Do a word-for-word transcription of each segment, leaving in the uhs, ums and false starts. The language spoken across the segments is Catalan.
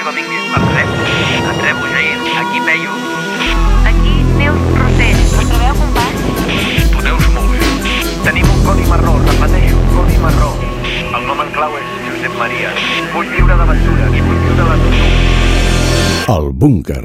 meva, vingui. Entreu. Entreu, Jair. Aquí Peyu. Aquí Neus Rossell. Us trobeu, companys? Doneu-vos molt bé. Tenim un codi marró, repeteixo, un codi marró. El nom en clau és Josep Maria. Vull viure d'aventures, vull viure de tot. El búnquer.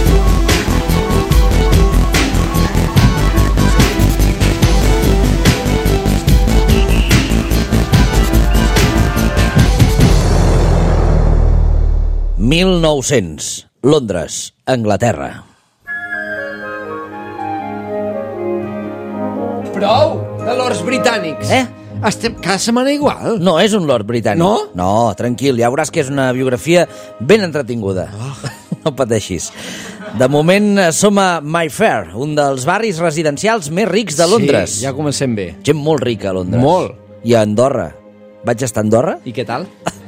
mil nou-cents, Londres, Anglaterra. Prou de lords britànics. Eh? Estem cada setmana igual. No és un lord britànic. No? No, tranquil, ja veuràs que és una biografia ben entretinguda. Oh. No pateixis. De moment som a Mayfair, un dels barris residencials més rics de Londres. Sí, ja comencem bé. Gent molt rica a Londres. Molt. I a Andorra. Vaig estar a Andorra? I què tal?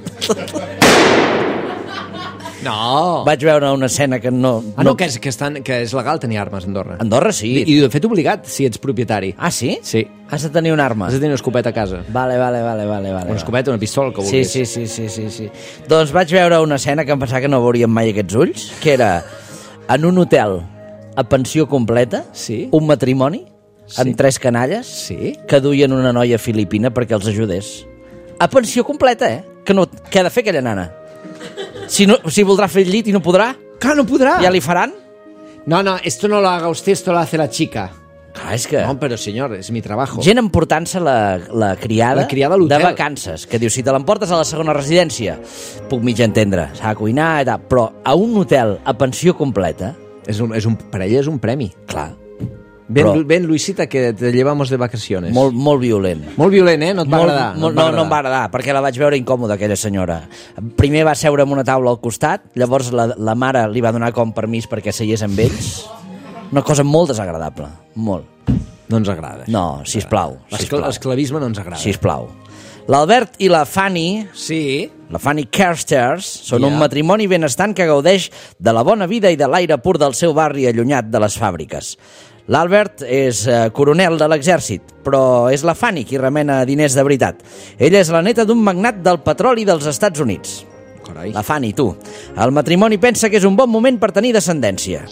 No. Vaig veure una escena que no... Ah, no, que és, que, estan, que és legal tenir armes a Andorra. Andorra sí. I, I de fet obligat, si ets propietari. Ah, sí? Sí. Has de tenir una arma. Has de tenir una escopeta a casa. Vale, vale, vale, vale, vale. Una escopeta, una pistola, el que Sí, vulguis. sí, sí, sí, sí, sí. Doncs vaig veure una escena que em pensava que no veuríem mai aquests ulls, que era en un hotel a pensió completa, Sí. un matrimoni Sí. amb tres canalles Sí. que duien una noia filipina perquè els ajudés. A pensió completa, eh? Que no, què ha de fer aquella nana? Si, no, si voldrà fer el llit i no podrà, Clar, no podrà. ja li faran? No, no, esto no lo haga usted, esto lo hace la chica. Clar, és que... No, però senyor, és mi trabajo. Gent emportant-se la, la criada, La criada a l'hotel. de vacances, que diu, si te l'emportes a la segona residència, puc mig entendre, s'ha de cuinar i tal, però a un hotel a pensió completa, És un, és un, per ella és un premi. clar, Ben, Però- ben Luisita, que te llevamos de vacaciones. molt, molt violent. Molt violent, eh? No et va Molt, agradar. molt, et no, va no em va agradar, perquè la vaig veure incòmoda, aquella senyora. Primer va seure en una taula al costat, llavors la, la mare li va donar com permís perquè seiés amb ells. Una cosa molt desagradable, molt. No ens agrada. No, sisplau, L'escl sisplau. L'esclavisme no ens agrada. Sisplau. L'Albert i la Fanny, Sí. la Fanny Carstairs, són Ja. un matrimoni benestant que gaudeix de la bona vida i de l'aire pur del seu barri allunyat de les fàbriques. L'Albert és eh, coronel de l'exèrcit, però és la Fanny qui remena diners de veritat. Ella és la neta d'un magnat del petroli dels Estats Units. Carai. La Fanny, tu. El matrimoni pensa que és un bon moment per tenir descendència.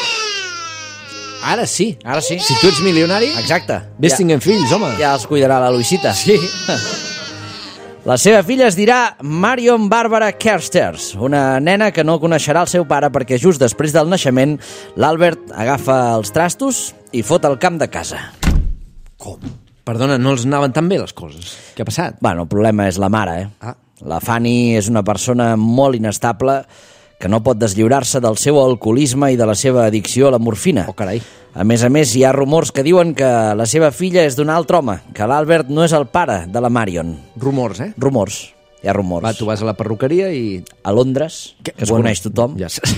Ara sí. Ara sí. Si tu ets milionari, Exacte. ves Ja, tinguent fills, home. ja els cuidarà la Luisita. Sí. La seva filla es dirà Marion Barbara Carstairs, una nena que no coneixerà el seu pare perquè just després del naixement l'Albert agafa els trastos i fot el camp de casa. Com? Perdona, no els anaven tan bé les coses. Què ha passat? Bueno, el problema és la mare, eh? Ah. La Fanny és una persona molt inestable que no pot deslliurar-se del seu alcoholisme i de la seva addicció a la morfina. Oh, carai. A més a més, hi ha rumors que diuen que la seva filla és d'un altre home, que l'Albert no és el pare de la Marion. Rumors, eh? Rumors. Hi ha rumors. Va, tu vas a la perruqueria i... A Londres, que es coneix tothom. Ja sé.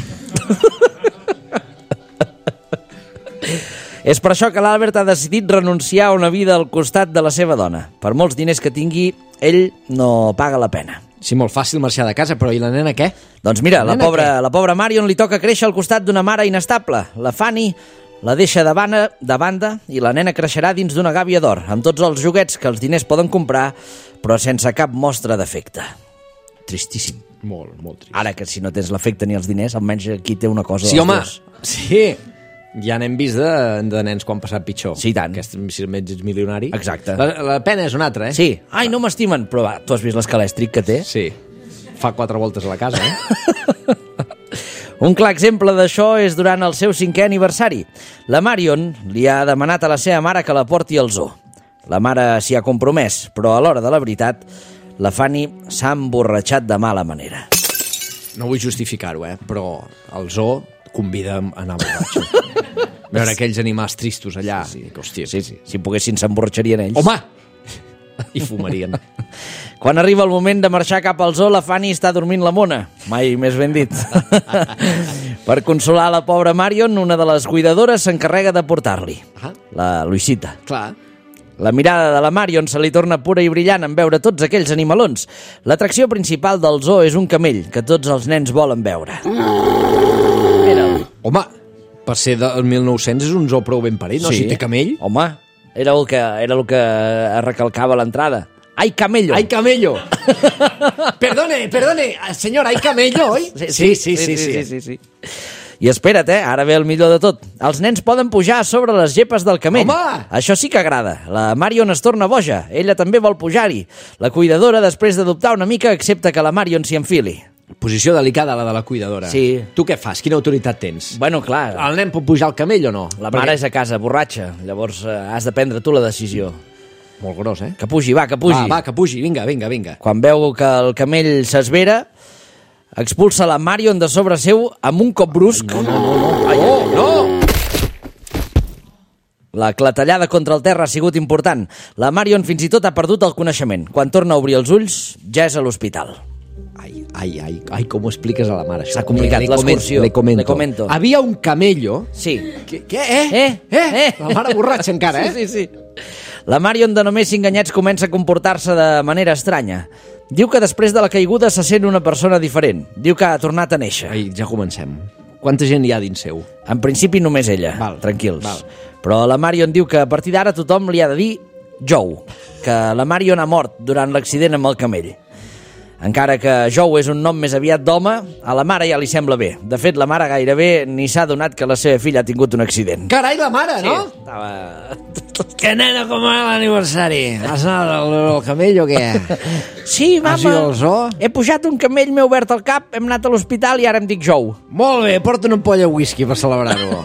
És per això que l'Albert ha decidit renunciar a una vida al costat de la seva dona. Per molts diners que tingui, ell no paga la pena. Sí, molt fàcil marxar de casa, però i la nena què? Doncs mira, la Nena, pobra, què? la pobra Marion li toca créixer al costat d'una mare inestable. La Fanny la deixa de banda, de banda i la nena creixerà dins d'una gàbia d'or, amb tots els joguets que els diners poden comprar, però sense cap mostra d'afecte. Tristíssim. Molt, molt trist. Ara que si no tens l'afecte ni els diners, almenys aquí té una cosa Sí, dels home, dos. sí. Ja n'hem vist de, de nens quan han passat pitjor. Sí, tant. Aquest, si ets milionari. Exacte. La, la pena és una altra, eh? Sí. Ai, no m'estimen. Però va, tu has vist l'escalèstric que té? Sí. Fa quatre voltes a la casa, eh? Un clar exemple d'això és durant el seu cinquè aniversari. La Marion li ha demanat a la seva mare que la porti al zoo. La mare s'hi ha compromès, però a l'hora de la veritat, la Fanny s'ha emborratxat de mala manera. No vull justificar-ho, eh? Però el zoo convida a anar borratxo. Veure aquells animals tristos allà. Sí, sí. Hòstia, Sí, sí. Si poguessin, s'emborratxarien ells. Home! I fumarien. Quan arriba el moment de marxar cap al zoo, la Fanny està dormint la mona. Mai més ben dit. Per consolar la pobra Marion, una de les cuidadores s'encarrega de portar-li. Ah. La Luisita. Clar. La mirada de la Marion se li torna pura i brillant en veure tots aquells animalons. L'atracció principal del zoo és un camell que tots els nens volen veure. Mira'l. Home, per ser del mil nou-cents és un zoo prou ben parit, no? Si té camell. Home, era el que, era el que es recalcava a l'entrada. Ai, camello. Ai, camello. Perdone, perdone, señor, hay camello, oi? Sí, sí, sí. sí, sí, sí, sí, sí. I espera't, eh? Ara ve el millor de tot. Els nens poden pujar sobre les gepes del camell. Home! Això sí que agrada. La Marion es torna boja. Ella també vol pujar-hi. La cuidadora, després d'adoptar una mica, accepta que la Marion s'hi enfili. Posició delicada, la de la cuidadora. Sí. Tu què fas? Quina autoritat tens? Bueno, clar, El nen pot pujar al camell o no? la mare és a casa, borratxa. Llavors eh, has de prendre tu la decisió. Molt gros, eh? Que pugi, va, que pugi. Va, va, que pugi, vinga, vinga, vinga. Quan veu que el camell s'esvera, expulsa la Marion de sobre seu amb un cop brusc. No, no, no, no. Ai, ai, ai, no! La clatellada contra el terra ha sigut important. La Marion fins i tot ha perdut el coneixement. Quan torna a obrir els ulls, ja és a l'hospital. Ai, ai, ai, ai, com ho expliques a la mare, això? S'ha complicat Le- le l'excursió. comento, Le comento. Le comento. Havia un camello... Sí. Què? Què? Eh? Eh? Eh? Eh? La mare borratxa encara, eh? Sí, sí, sí. La Marion, de només cinc anyets, comença a comportar-se de manera estranya. Diu que després de la caiguda se sent una persona diferent. Diu que ha tornat a néixer. Ai, ja comencem. Quanta gent hi ha dins seu? En principi només ella, Val, tranquils. val. Però la Marion diu que a partir d'ara tothom li ha de dir Joe, que la Marion ha mort durant l'accident amb el camell. Encara que Joe és un nom més aviat d'home, a la mare ja li sembla bé. De fet, la mare gairebé ni s'ha adonat que la seva filla ha tingut un accident. Carai, la mare, no? Estava... Que nena, com va l'aniversari? Has anat al, al camell o què? Sí, Has ido mama, al zoo? he pujat un camell, m'he obert el cap, hem anat a l'hospital i ara em dic Joe. Molt bé, porta una ampolla de whisky per celebrar-ho.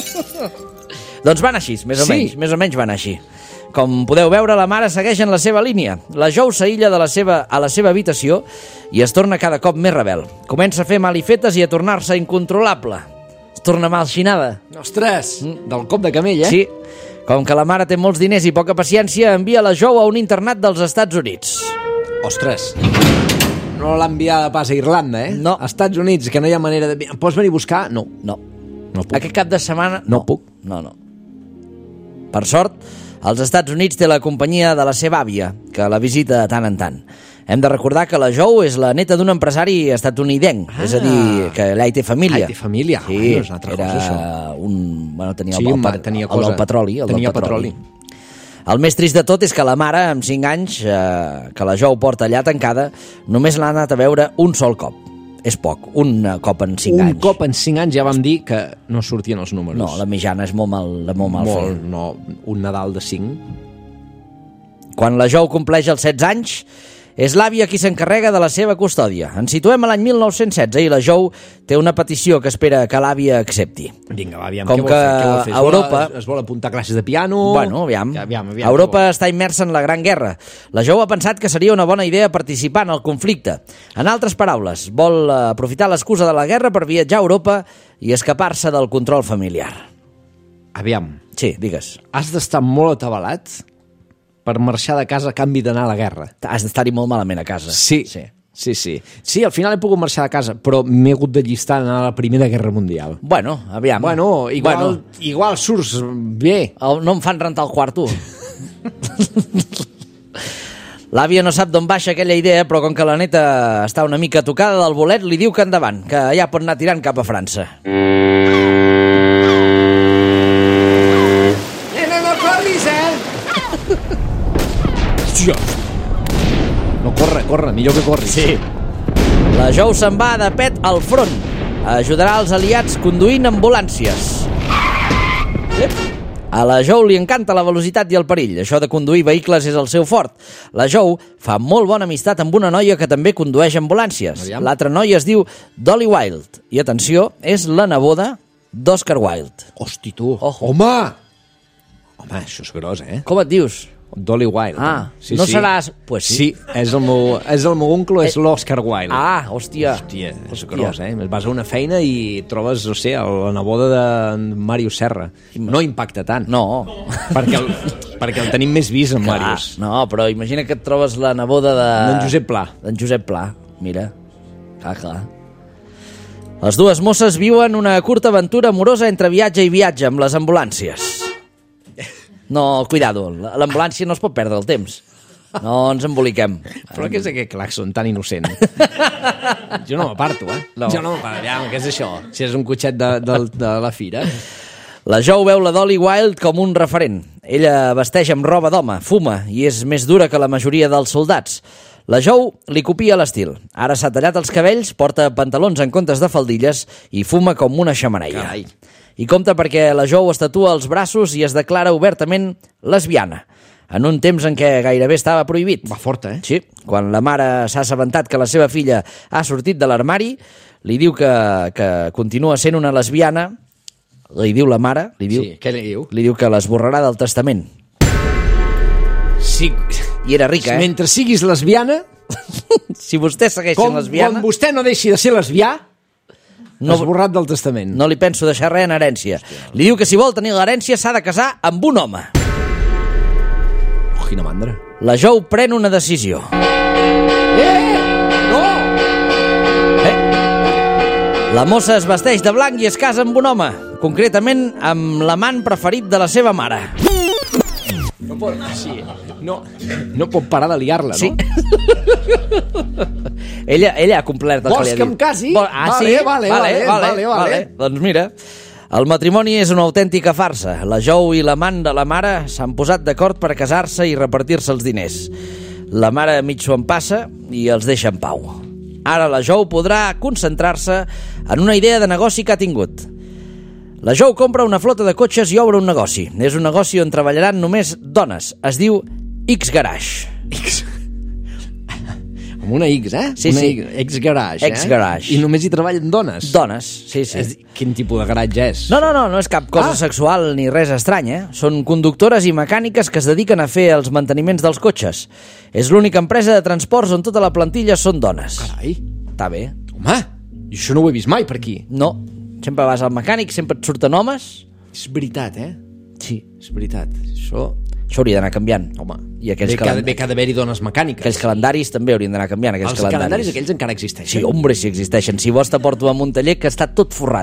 Doncs van així, més o Sí. menys, més o menys van així. Com podeu veure, la mare segueix en la seva línia. La Joe s'aïlla de la seva, a la seva habitació i es torna cada cop més rebel. Comença a fer malifetes i a tornar-se incontrolable. Es torna malxinada. Ostres, del cop de camell, eh? Sí. Com que la mare té molts diners i poca paciència, envia la Joe a un internat dels Estats Units. Ostres, no l'ha enviada pas a Irlanda, eh? No. A Estats Units, que no hi ha manera de... Em pots venir a buscar? No. No. No puc. Aquest cap de setmana... No puc. No, no. Per sort, als Estats Units té la companyia de la seva àvia, que la visita de tant en tant. Hem de recordar que la Joe és la neta d'un empresari estatunidenc, ah. és a dir, que allà hi té família. Ah, hi té família. Sí, Bueno, és una altra era cosa, això. un... Bueno, tenia Sí, el, el, ma- el, tenia el, cosa. del petroli. El Tenia del petroli. petroli. El més trist de tot és que la mare, amb cinc anys, eh, que la Joe porta allà tancada, només l'ha anat a veure un sol cop. És poc, un cop en cinc Un anys. cop en cinc anys ja vam dir que no sortien els números. No, la mitjana és molt mal, de molt mal fer. Molt, no, un Nadal de cinc. Quan la Joe compleix els setze anys, és l'àvia qui s'encarrega de la seva custòdia. Ens situem a l'any mil nou-cents setze i la Joe té una petició que espera que l'àvia accepti. Vinga, va, aviam, Com què vol que fer? Què vol fer? Es a Europa- Vol, es vol apuntar a classes de piano? Bueno, aviam. aviam, aviam Europa què està immersa en la Gran Guerra. La Joe ha pensat que seria una bona idea participar en el conflicte. En altres paraules, vol eh, aprofitar l'excusa de la guerra per viatjar a Europa i escapar-se del control familiar. vol? Aviam, Sí, digues. has d'estar molt atabalat per marxar de casa a canvi d'anar a la guerra. Has d'estar-hi molt malament a casa. Sí, sí. sí, sí. Sí, al final he pogut marxar de casa, però m'he hagut de llistar a anar a la Primera Guerra Mundial. Bueno, aviam. Bueno, igual, Bueno, igual surts bé. el- no em fan rentar el quarto. L'àvia no sap d'on baixa aquella idea, però com que la neta està una mica tocada del bolet, li diu que endavant, que ja pot anar tirant cap a França. Nena, no corris, eh? Hòstia. No, corre, corre, millor que corris. Sí. La Joe se'n va de pet al front. Ajudarà els aliats conduint ambulàncies. Ep. A la Joe li encanta la velocitat i el perill. Això de conduir vehicles és el seu fort. La Joe fa molt bona amistat amb una noia que també condueix ambulàncies. Aviam. L'altra noia es diu Dolly Wilde. I atenció, és la neboda d'Oscar Wilde. Hosti, tu. Ojo. Home! Home, això és gros, eh? Com et dius? Dolly Wilde. Ah, sí, no sí. seràs... Pues sí. Sí, és el meu, és el meu oncle, és l'Oscar Wilde. Ah, hòstia. Hòstia, és Hòstia. gros, eh? Vas a una feina i trobes, no sé, la neboda de Màrius Serra. No impacta tant. No. Perquè el, perquè el tenim més vist, en Clar, Màrius. no, però imagina que et trobes la neboda de... D'en Josep Pla. D'en Josep Pla, mira. Clar, clar. Les dues mosses viuen una curta aventura amorosa entre viatge i viatge amb les ambulàncies. No, cuidado, l'ambulància no es pot perdre el temps. No ens emboliquem. Però què és aquest claxon tan innocent? Jo no m'aparto, eh? No. Jo no m'aparto. Ja, què és això? Si és un cotxet de, de, de la fira. La Joe veu la Dolly Wilde com un referent. Ella vesteix amb roba d'home, fuma i és més dura que la majoria dels soldats. La Jo li copia l'estil. Ara s'ha tallat els cabells, porta pantalons en comptes de faldilles i fuma com una xemeneia. Carai. I compta perquè la Jo es tatua els braços i es declara obertament lesbiana, en un temps en què gairebé estava prohibit. Va forta, eh? Sí, quan la mare s'ha assabentat que la seva filla ha sortit de l'armari, li diu que, que continua sent una lesbiana, li diu la mare, li diu, Sí, què li diu? li diu que l'esborrarà del testament. Sí. I era rica, eh? Mentre siguis lesbiana, Si vostè segueix com, sent lesbiana, quan vostè no deixi de ser lesbià, No- no, esborrat del testament. no li penso deixar res en herència. Li diu que si vol tenir l'herència s'ha de casar amb un home. Oh, quina mandra. La Jo pren una decisió. Eh! No! Eh? La mossa es vesteix de blanc i es casa amb un home, concretament amb l'amant preferit de la seva mare. No pot, sí, no, no pot parar de liar-la, Sí. no? ella, ella ha complert el Vols que li ha que dit. em casi? Vol- Ah, Vale, sí? vale, vale, vale, vale. Doncs mira, el matrimoni és una autèntica farsa. La Jo i l'amant de la mare s'han posat d'acord per casar-se i repartir-se els diners. La mare mig s'ho empassa i els deixa en pau. Ara la Jo podrà concentrar-se en una idea de negoci que ha tingut. La Jo compra una flota de cotxes i obre un negoci. És un negoci on treballaran només dones. Es diu X-Garage. X. Amb una X, eh? Sí, una sí. X, ex-garage, eh? Ex-garage. I només hi treballen dones. Dones, sí, sí. És, quin tipus de garatge és? No, no, no, no és cap cosa Ah. sexual ni res estrany, eh? Són conductores i mecàniques que es dediquen a fer els manteniments dels cotxes. És l'única empresa de transports on tota la plantilla són dones. Carai, Està bé. home, jo això no ho he vist mai per aquí. No, sempre vas al mecànic, sempre et surten homes. És veritat, eh? Sí, És veritat. Això... això hauria d'anar canviant. Home, I aquells, bé, que, ha- calend... bé que ha d'haver-hi dones mecàniques. aquells calendaris també haurien d'anar canviant, aquells Els calendaris. calendaris aquells encara existeixen. Sí, hombre, si existeixen. Si vols t'aporto a un taller que està tot forrat.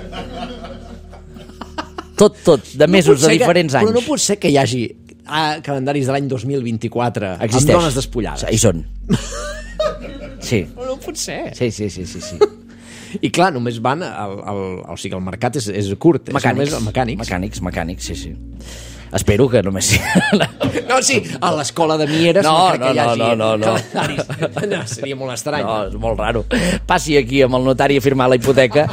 Tot, tot, de mesos, pot de ser diferents que, anys. Però no pot ser que hi hagi ah, calendaris de l'any dos mil vint-i-quatre Existeix. amb dones despullades. Hi són. Sí. No pot ser. Sí, sí, sí, sí, sí. I clar, només van al, al, o sigui, el mercat és, és curt, és Mecànics. només el mecànics. Mecànics, mecànics, sí, sí. Espero que només sigui... No, sí, a l'escola de Mieres No, no, crec no, que hi hagi no, no, no. calendaris. No, seria molt estrany. No, és molt raro. Passi aquí amb el notari a firmar la hipoteca.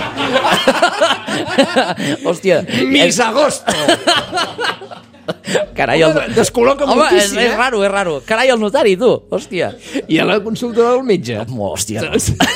Hòstia. Mis agosto! Carai, el... Descol·loca Home, moltíssim, és, és eh? raro, és raro. Carai, el notari, tu. Hòstia. I a la consulta del metge. Hòstia.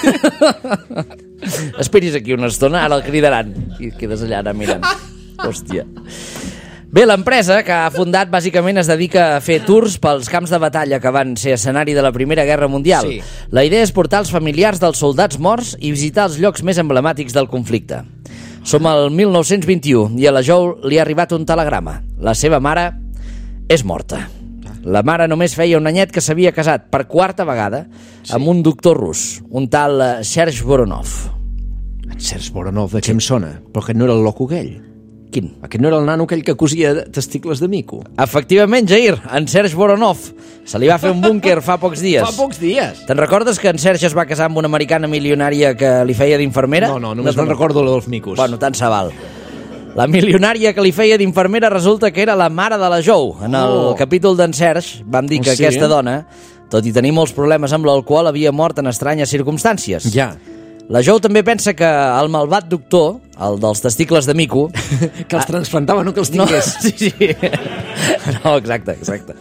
Esperis aquí una estona, ara el cridaran. I quedes allà ara mirant. Hòstia. Bé, l'empresa que ha fundat bàsicament es dedica a fer tours pels camps de batalla que van ser escenari de la Primera Guerra Mundial. Sí. La idea és portar els familiars dels soldats morts i visitar els llocs més emblemàtics del conflicte. Som al mil nou-cents vint-i-u i a la Jo li ha arribat un telegrama. La seva mare és morta. La mare només feia un anyet que s'havia casat per quarta vegada amb un doctor rus, un tal eh, Serge Voronov. En Serge Voronov, de què em sona? Però aquest no era el loco aquell. Quin? Aquest no era el nano aquell que cosia testicles de mico. Efectivament, Jair, en Serge Voronov. Se li va fer un búnquer fa pocs dies. Fa pocs dies. Te'n recordes que en Serge es va casar amb una americana milionària que li feia d'infermera? No, no, només te'n me'n recordo lo dels micos. Bueno, tant se val. La milionària que li feia d'infermera resulta que era la mare de la Jo. En el Oh. capítol d'en Serge vam dir Oh, que sí, aquesta eh? dona, tot i tenir molts problemes amb l'alcohol, havia mort en estranyes circumstàncies. Ja. La Jo també pensa que el malvat doctor, el dels testicles de mico... Que els transplantava, no que els No, tingués. sí, sí. No, exacte, exacte.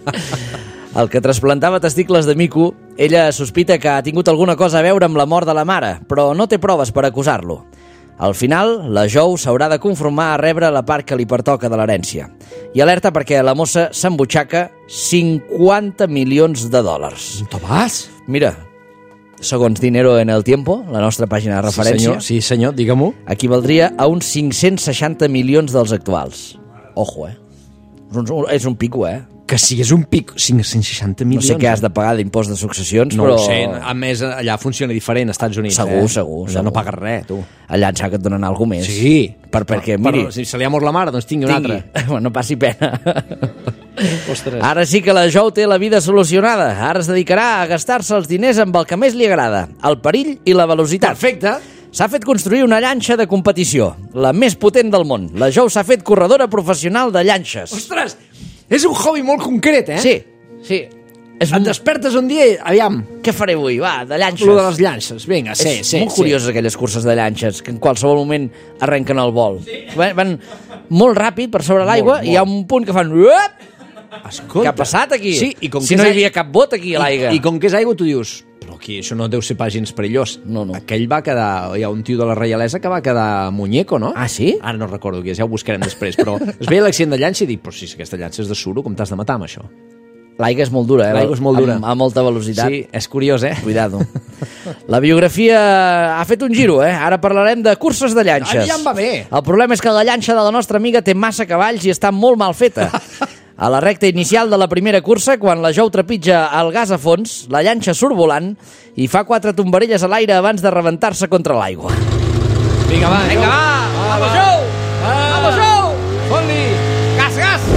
El que trasplantava testicles de mico, ella sospita que ha tingut alguna cosa a veure amb la mort de la mare, però no té proves per acusar-lo. Al final, la Jo s'haurà de conformar a rebre la part que li pertoca de l'herència. I alerta perquè la mossa s'embutxaca cinquanta milions de dòlars. On te vas? Mira, segons Dinero en el Tiempo, la nostra pàgina de referència, Sí, senyor, sí, senyor digue-m'ho. equivaldria a uns cinc-cents seixanta milions dels actuals. Ojo, eh? És un, és un pico, eh? Que si és un pic, cinc-cents seixanta No milions. sé què has de pagar d'impost de successions, No però... ho sé, a més allà funciona diferent, als Estats Units. Segur, eh? segur, Allà segur. no pagues res, tu. Allà em sembla que et donen alguna més. Sí. Per, perquè, Però, miri, si se li ha mort la mare, doncs tingui una tingui, altra. no passi pena. Ostres. Ara sí que la Jo té la vida solucionada. Ara es dedicarà a gastar-se els diners amb el que més li agrada, el perill i la velocitat. Perfecte. S'ha fet construir una llanxa de competició, la més potent del món. La Jou s'ha fet corredora professional de llanxes. Ostres, és un hobby molt concret, eh? Sí, sí. És Et un... despertes un dia i, aviam, Què faré avui? Va, de llanxes. lo de les llances. Vinga, sí, és sí. molt sí. curioses aquelles curses de llanxes, que en qualsevol moment arrenquen el vol. Sí. Van, van molt ràpid per sobre l'aigua Molt, i hi ha un punt que fan... Uep! Escolta. Què ha passat aquí? Sí, i com si que no és hi ai- havia cap bot aquí a l'aigua. I, I com que és aigua, tu dius, però aquí això no deu ser pas gens perillós. No, no. Aquell va quedar... Hi ha un tio de la reialesa que va quedar muñeco, no? Ah, sí? Ara no recordo qui és, ja ho buscarem després, però es veia l'accident de llança i dic, però si aquesta llança és de suro, com t'has de matar amb això? L'aigua és molt dura, eh? L'aigua és molt dura. Amb, amb molta velocitat. Sí, és curiós, eh? Cuidado. La biografia ha fet un giro, eh? Ara parlarem de curses de llanxes. Ah, ja em va bé. El problema és que la llanxa de la nostra amiga té massa cavalls i està molt mal feta. A la recta inicial de la primera cursa, quan la Jou trepitja el gas a fons, la llanxa surt volant i fa quatre tombarelles a l'aire abans de rebentar-se contra l'aigua. Vinga, va. Vinga, va! va, Vamos, va. Jou! Va. Vamos, Jou! Fot-li! Gas, gas!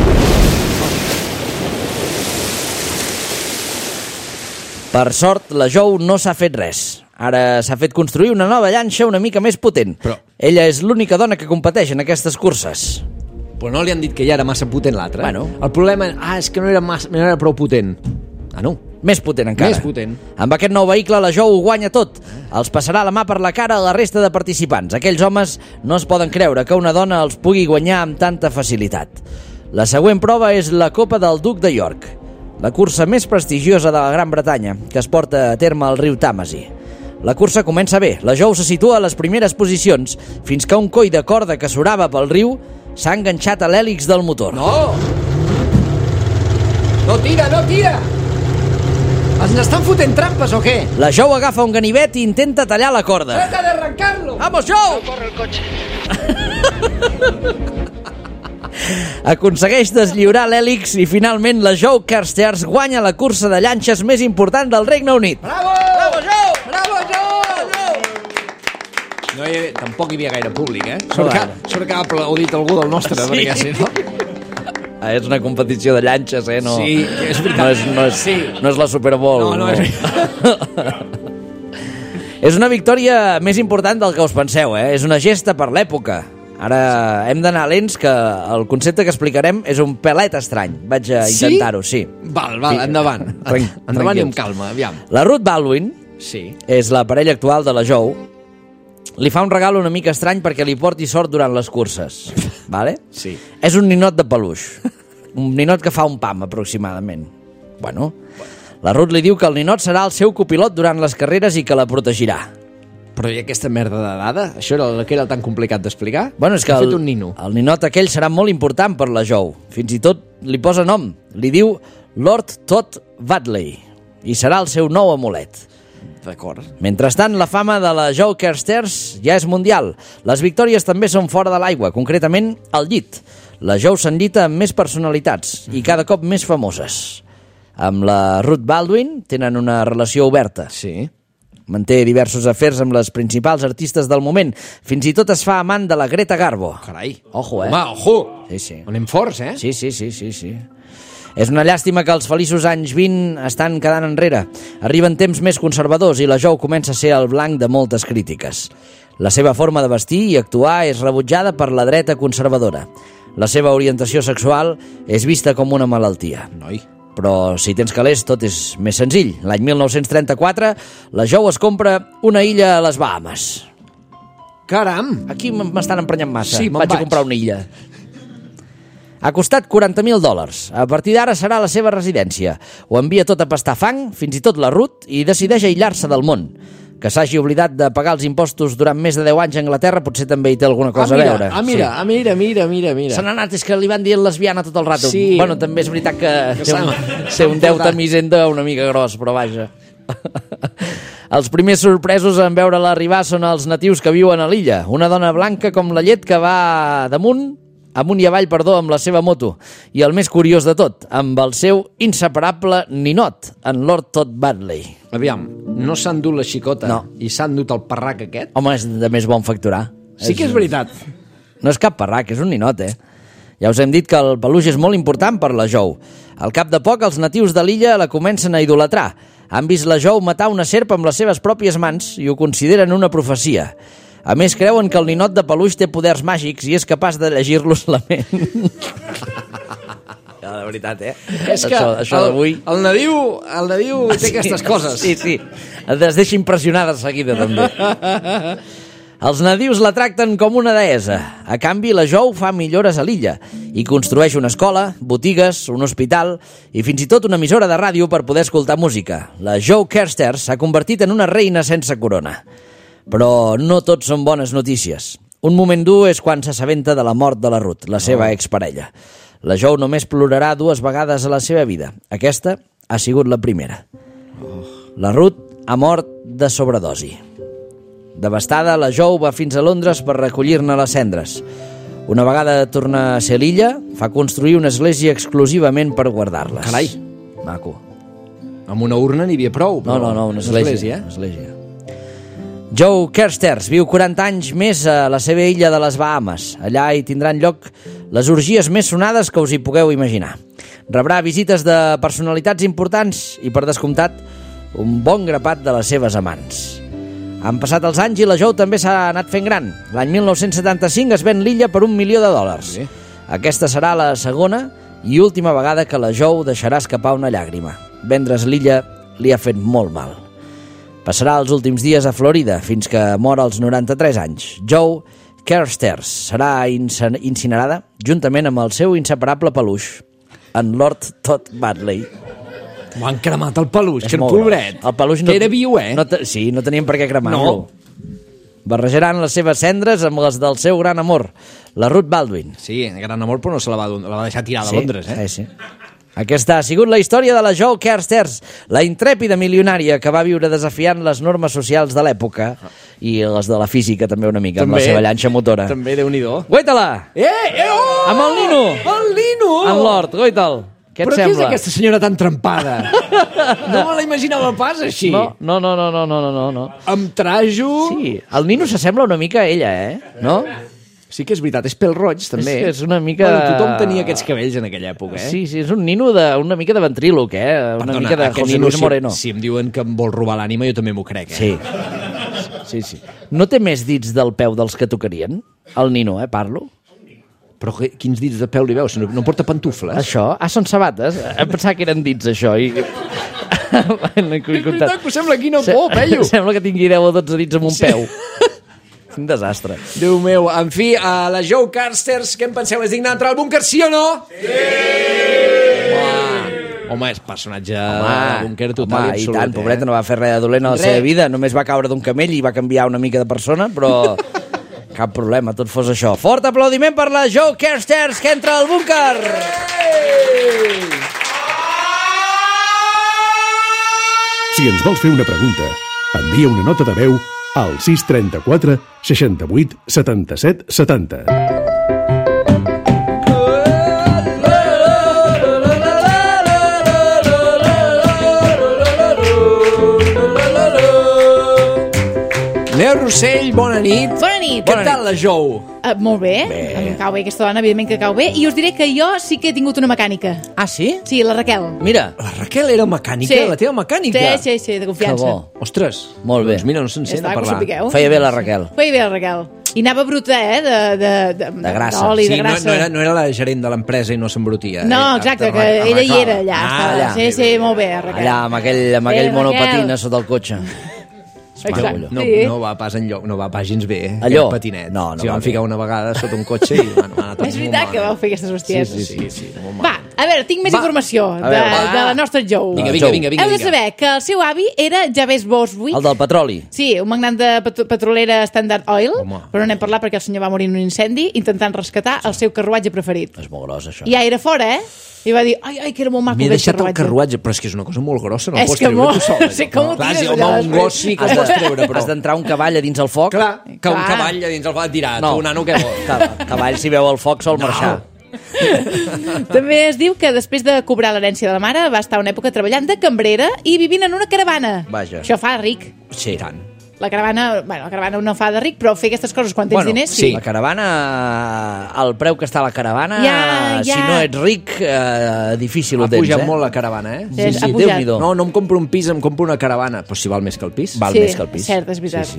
Per sort, la Jou no s'ha fet res. Ara s'ha fet construir una nova llanxa una mica més potent. Però- Ella és l'única dona que competeix en aquestes curses. Però no li han dit que ja era massa potent l'altre. Bueno. El problema ah, és que no era, massa, no era prou potent. Ah, no? Més potent encara. Més potent. Amb aquest nou vehicle la Jou ho guanya tot. Els passarà la mà per la cara a la resta de participants. Aquells homes no es poden creure que una dona els pugui guanyar amb tanta facilitat. La següent prova és la Copa del Duc de York, la cursa més prestigiosa de la Gran Bretanya, que es porta a terme al riu Tàmesi. La cursa comença bé. La Jou se situa a les primeres posicions fins que un coll de corda que surava pel riu s'ha enganxat a l'hèlix del motor. No! No tira, no tira! Ens estan fotent trampes o què? La Jou agafa un ganivet i intenta tallar la corda. Trata de arrancar-lo! ¡Vamos, Jou! Corre el coche. Aconsegueix deslliurar l'hèlix i finalment la Jou Carstairs guanya la cursa de llanxes més important del Regne Unit. Bravo! Bravo, Jou! Bravo, Jou! No hi havia, tampoc hi havia gaire públic, eh? Sort que, sort que ha aplaudit algú del nostre, Sí. perquè si no... Ah, és una competició de llanxes, eh? No, Sí, és veritat. No és, no és, Sí. no és la Super Bowl. No, no és És una victòria més important del que us penseu, eh? És una gesta per l'època. Ara hem d'anar lents, que el concepte que explicarem és un pelet estrany. Vaig a Sí? intentar-ho, sí. Val, val, endavant. Tran- Endavant i amb tranquils. calma, aviam. La Ruth Baldwin Sí. és la parella actual de la Jou. Li fa un regal una mica estrany perquè li porti sort durant les curses. Vale? Sí. És un ninot de peluix. Un ninot que fa un pam, aproximadament. Bueno, la Ruth li diu que el ninot serà el seu copilot durant les carreres i que la protegirà. Però i aquesta merda de dada? Això era el que era tan complicat d'explicar? Bueno, és que Ha el, fet un nino. el ninot aquell serà molt important per la Jou. Fins i tot li posa nom. Li diu Lord Todd Badley. I serà el seu nou amulet. D'acord. Mentrestant, la fama de la Jou Carstairs ja és mundial. Les victòries també són fora de l'aigua, concretament al llit. La Jou s'enllita amb més personalitats i cada cop més famoses. Amb la Ruth Baldwin tenen una relació oberta. Sí. Manté diversos afers amb les principals artistes del moment. Fins i tot es fa amant de la Greta Garbo. Carai. Ojo, eh? Home, ojo! Sí, sí. Anem forts, eh? Sí, sí, sí, sí, sí. És una llàstima que els feliços anys vint estan quedant enrere. Arriben temps més conservadors i la Jou comença a ser el blanc de moltes crítiques. La seva forma de vestir i actuar és rebutjada per la dreta conservadora. La seva orientació sexual és vista com una malaltia. Noi. Però si tens calés tot és més senzill. L'any mil nou-cents trenta-quatre la Jou es compra una illa a les Bahamas. Caram! Aquí m- m'estan emprenyant massa. Sí, me'n vaig, a vaig. comprar una illa. Ha costat quaranta mil dòlars. A partir d'ara serà la seva residència. Ho envia tot a pastar fang, fins i tot la Ruth, i decideix aïllar-se del món. Que s'hagi oblidat de pagar els impostos durant més de deu anys a Anglaterra potser també hi té alguna cosa ah, mira, a veure. Ah, mira, ah, mira, mira, mira, mira. Se n'ha anat, és que li van dient lesbiana tot el rato. Sí. Bueno, també és veritat que, Que té, un, s'ha- té un s'ha deute emportat. amb Hisenda una mica gros, però vaja. Els primers sorpresos en veure-la arribar són els natius que viuen a l'illa. Una dona blanca com la llet que va damunt, amunt i avall, perdó, amb la seva moto. I el més curiós de tot, amb el seu inseparable ninot, en Lord Todd Badley. Aviam, no s'ha endut la xicota No. i s'ha endut el parrac aquest? Home, és de més bon facturar. Sí que és veritat. No és cap parrac, és un ninot, eh? Ja us hem dit que el peluix és molt important per la Jou. Al cap de poc, els natius de l'illa la comencen a idolatrar. Han vist la Jou matar una serp amb les seves pròpies mans i ho consideren una profecia. A més, creuen que el ninot de peluix té poders màgics i és capaç de llegir-los la ment. Ja, la veritat, eh? És que això, això el, d'avui... el nadiu, el nadiu té aquestes coses. Sí, sí. Es deixa impressionar de seguida, també. Els nadius la tracten com una deessa. A canvi, la Joe fa millores a l'illa i construeix una escola, botigues, un hospital i fins i tot una emissora de ràdio per poder escoltar música. La Joe Carstairs s'ha convertit en una reina sense corona. Però no tot són bones notícies. Un moment dur és quan s'assabenta de la mort de la Ruth, la seva exparella. La Joe només plorarà dues vegades a la seva vida. Aquesta ha sigut la primera. La Ruth ha mort de sobredosi. Devastada, la Joe va fins a Londres per recollir-ne les cendres. Una vegada torna a ser a l'illa, fa construir una església exclusivament per guardar-les. Carai. Maco. Amb una urna n'hi havia prou. No, no, no, una església. església, Una església. Joe Carstairs viu quaranta anys més a la seva illa de les Bahames. Allà hi tindran lloc les orgies més sonades que us hi pugueu imaginar. Rebrà visites de personalitats importants i, per descomptat, un bon grapat de les seves amants. Han passat els anys i la Joe també s'ha anat fent gran. L'any mil nou-cents setanta-cinc es ven l'illa per un milió de dòlars. Sí. Aquesta serà la segona i última vegada que la Joe deixarà escapar una llàgrima. Vendre's l'illa li ha fet molt mal. Passarà els últims dies a Florida fins que mor als noranta-tres anys. Joe Carstairs serà incinerada juntament amb el seu inseparable peluix, en Lord Todd Badley. M'ho han cremat el peluix, És que el molt pobret. gros. El peluix que era viu, eh? No te, sí, no tenien per què cremar-lo. No. Barrejaran les seves cendres amb les del seu gran amor, la Ruth Baldwin. Sí, gran amor, però no se la va, la va deixar tirada Sí, a Londres, eh? Sí, sí. Aquesta ha sigut la història de la Joe Carstairs, la intrèpida milionària que va viure desafiant les normes socials de l'època i les de la física també una mica, amb la seva llanxa motora. També, Déu-n'hi-do. Guaita-la! Eh, eh, oh! Amb el Nino! El Nino! En Lord, guaita'l! Què et Però sembla? què és aquesta senyora tan trempada? No me la imaginava pas així. No, no, no, no, no, no, no, no. Amb trajo... Sí, el Nino s'assembla una mica a ella, eh? No? Sí que és veritat, és pèl roig, també. És que és una mica- Bueno, tothom tenia aquests cabells en aquella època, eh? Sí, sí, és un Nino de, una mica de ventríloc, eh? Una Perdona, mica de aquest José Nino, Luis si- Moreno. Si em diuen que em vol robar l'ànima, jo també m'ho crec, eh? Sí. Sí, sí. No té més dits del peu dels que tocarien? El Nino, eh, parlo? Però que- quins dits de peu li veus? No, no porta pantufles? Això? Ah, són sabates? Em pensava que eren dits, això. I... no he És veritat que sembla quina Se- por, pello. Sembla que tingui deu o dotze dits amb un peu. Un desastre. Déu meu, en fi, a la Joe Carstairs, què en penseu? És digne d'entrar al búnquer, sí o no? Sí! Home, home és personatge del búnquer total home, i absolut. i tant, eh? pobreta, no va fer res de dolent a la Res. seva vida, només va caure d'un camell i va canviar una mica de persona, però cap problema, tot fos això. Fort aplaudiment per la Joe Carstairs, que entra al búnquer! Si ens vols fer una pregunta, envia una nota de veu al sis trenta-quatre seixanta-vuit setanta-set setanta. Neus Rossell, bona nit. Bona nit. Què tal la Joe? Uh, molt bé. bé, em cau bé aquesta dona, evidentment que cau bé, i us diré que jo sí que he tingut una mecànica. Ah, sí? Sí, la Raquel. Mira, La Raquel era mecànica, Sí. la teva mecànica. Sí, sí, sí, de que confiança. bo. Ostres. Molt bé. Doncs mira, no se'n Ja sent està, a que ho parlar. sapigueu. Feia bé la Raquel. Feia bé la Raquel. I anava bruta, eh, de, de, de, De grassa. d'oli, Sí, de no, grassa. no, era, no era la gerent de l'empresa i no s'embrutia. No, eh? exacte, que Arregla- ella hi arreglava. era allà. Ah, estava. allà. Sí, sí, molt bé, Raquel. Allà, amb aquell, amb aquell Eh, monopatina Raquel. sota el cotxe. Exacte. No, Sí. no va pas enlloc, no va pas gens bé, eh? Allò? Aquest patinet. No, no S'hi va van bé. ficar una vegada sota un cotxe i bueno, ha anat És veritat que vau fer aquestes bestieses. Sí, sí, sí, sí, molt Va, mal. a veure, tinc més Va. informació de, veure, va. de la nostra Joe. Vinga, Ah, vinga, Joe. vinga, vinga. Heu de vinga. saber que el seu avi era Jabez Boswick. El del petroli. Sí, un magnat de petro petrolera Standard Oil, Home. però no n'hem parlat perquè el senyor va morir en un incendi intentant rescatar el seu carruatge preferit. És molt gros, això. I ja era fora, eh? I va dir, ai, ai, que era molt maco M'he aquell deixat el carruatge. carruatge, però és que és una cosa molt grossa, no És el pots que treure molt- tu sol. allò. sí, com ho Clar, tires sí, allà home, un després? gos sí que el Has pots de- treure, però... Has d'entrar un cavall a dins el foc. Clar, que un Clar. cavall a dins el va tirar. No. Tu, nano, què vols? Ca- Cavall, si veu el foc, sol marxar. També es diu que després de cobrar l'herència de la mare va estar una època treballant de cambrera i vivint en una caravana. Vaja. Això fa ric. Sí. Tant. La caravana, bueno, la caravana no fa de ric, però fer aquestes coses quan tens Bueno, diners, sí. La caravana, el preu que està a la caravana, Ja, ja. si no ets ric, eh, difícil Ha ho tens, pujat eh? molt la caravana, eh? Sí, Sí, ha sí, pujat. Déu-n'hi-do. No, no em compro un pis, em compro una caravana. Però si val més que el pis. Val sí, més que el pis. cert, és veritat. Sí, sí.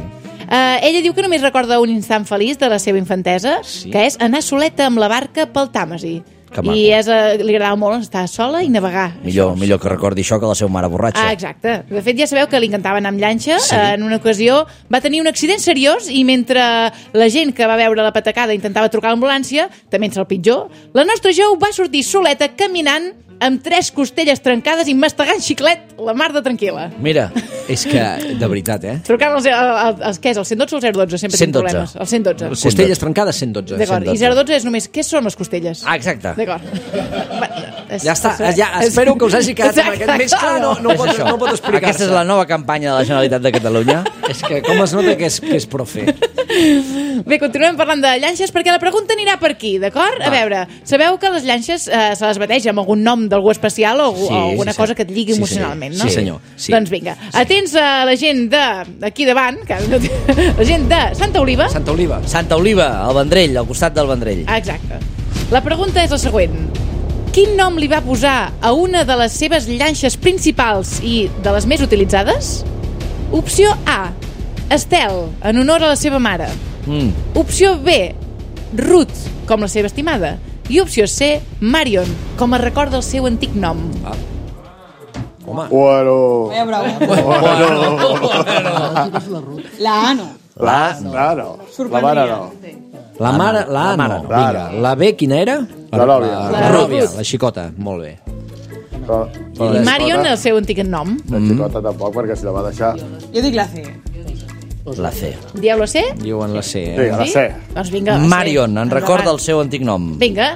Uh, ella diu que només recorda un instant feliç de la seva infantesa, sí. que és anar soleta amb la barca pel Tàmesi. I és, uh, li agradava molt estar sola i navegar. Millor, millor que recordi això que la seva mare borratxa. Ah, exacte. De fet, ja sabeu que li encantava anar amb llanxa. Sí. En una ocasió va tenir un accident seriós i mentre la gent que va veure la patacada intentava trucar a l'ambulància, també en el pitjor, la nostra Jo va sortir soleta caminant amb tres costelles trencades i mastegant xiclet, la mar de tranquil·la. Mira. És que, de veritat, eh? Trucant al, al, al, què és, el cent dotze o el zero dotze? Sempre tinc problemes. El cent dotze. Costelles trencades, cent dotze. D'acord, i zero dotze és només, què són les costelles? Ah, exacte. D'acord. Ja està, ja, espero que us hagi quedat amb aquest més clar, no, no, pot, no pot explicar-se. Aquesta és la nova campanya de la Generalitat de Catalunya. És que com es nota que és, que és profe. Bé, continuem parlant de llanxes perquè la pregunta anirà per aquí, d'acord? A veure, sabeu que les llanxes eh, se les bateja amb algun nom d'algú especial o, sí, o alguna sí, cosa que et lligui sí, emocionalment, sí, no? Sí, senyor. Sí. Doncs vinga, sí. Atents a la gent d'aquí davant, que, la gent de Santa Oliva. Santa Oliva. Santa Oliva, al Vendrell, al costat del Vendrell. Exacte. La pregunta és la següent. Quin nom li va posar a una de les seves llanxes principals i de les més utilitzades? Opció A, Estel, en honor a la seva mare. Mm. Opció B, Ruth, com la seva estimada. I opció C, Marion, com es recorda el seu antic nom. Ah. Home. Bueno. Vaya bravo. Bueno. La A no. La A no. La no. La mare no. La mare, la A no. Vinga, la B quina era? La Ròbia. La Ròbia, la xicota. Molt bé. Però, però I Marion, el seu antic nom. la xicota tampoc, perquè si la va deixar... Jo dic la C. La C. Dieu la C? Diuen la C, Sí, eh? la C. Doncs vinga, la C. Marion, en recorda el seu antic nom. Vinga.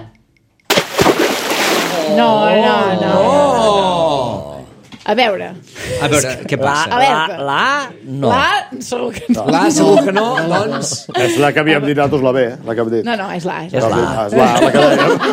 No, no, no. Oh! A veure. A veure, què passa? A veure. La, la A, no. La A, segur que no. La A segur que no, doncs... És la que havíem dit nosaltres, la B, eh? La que hem dit. No, no, és la A. És És la la A. A. Ah, és la A, la que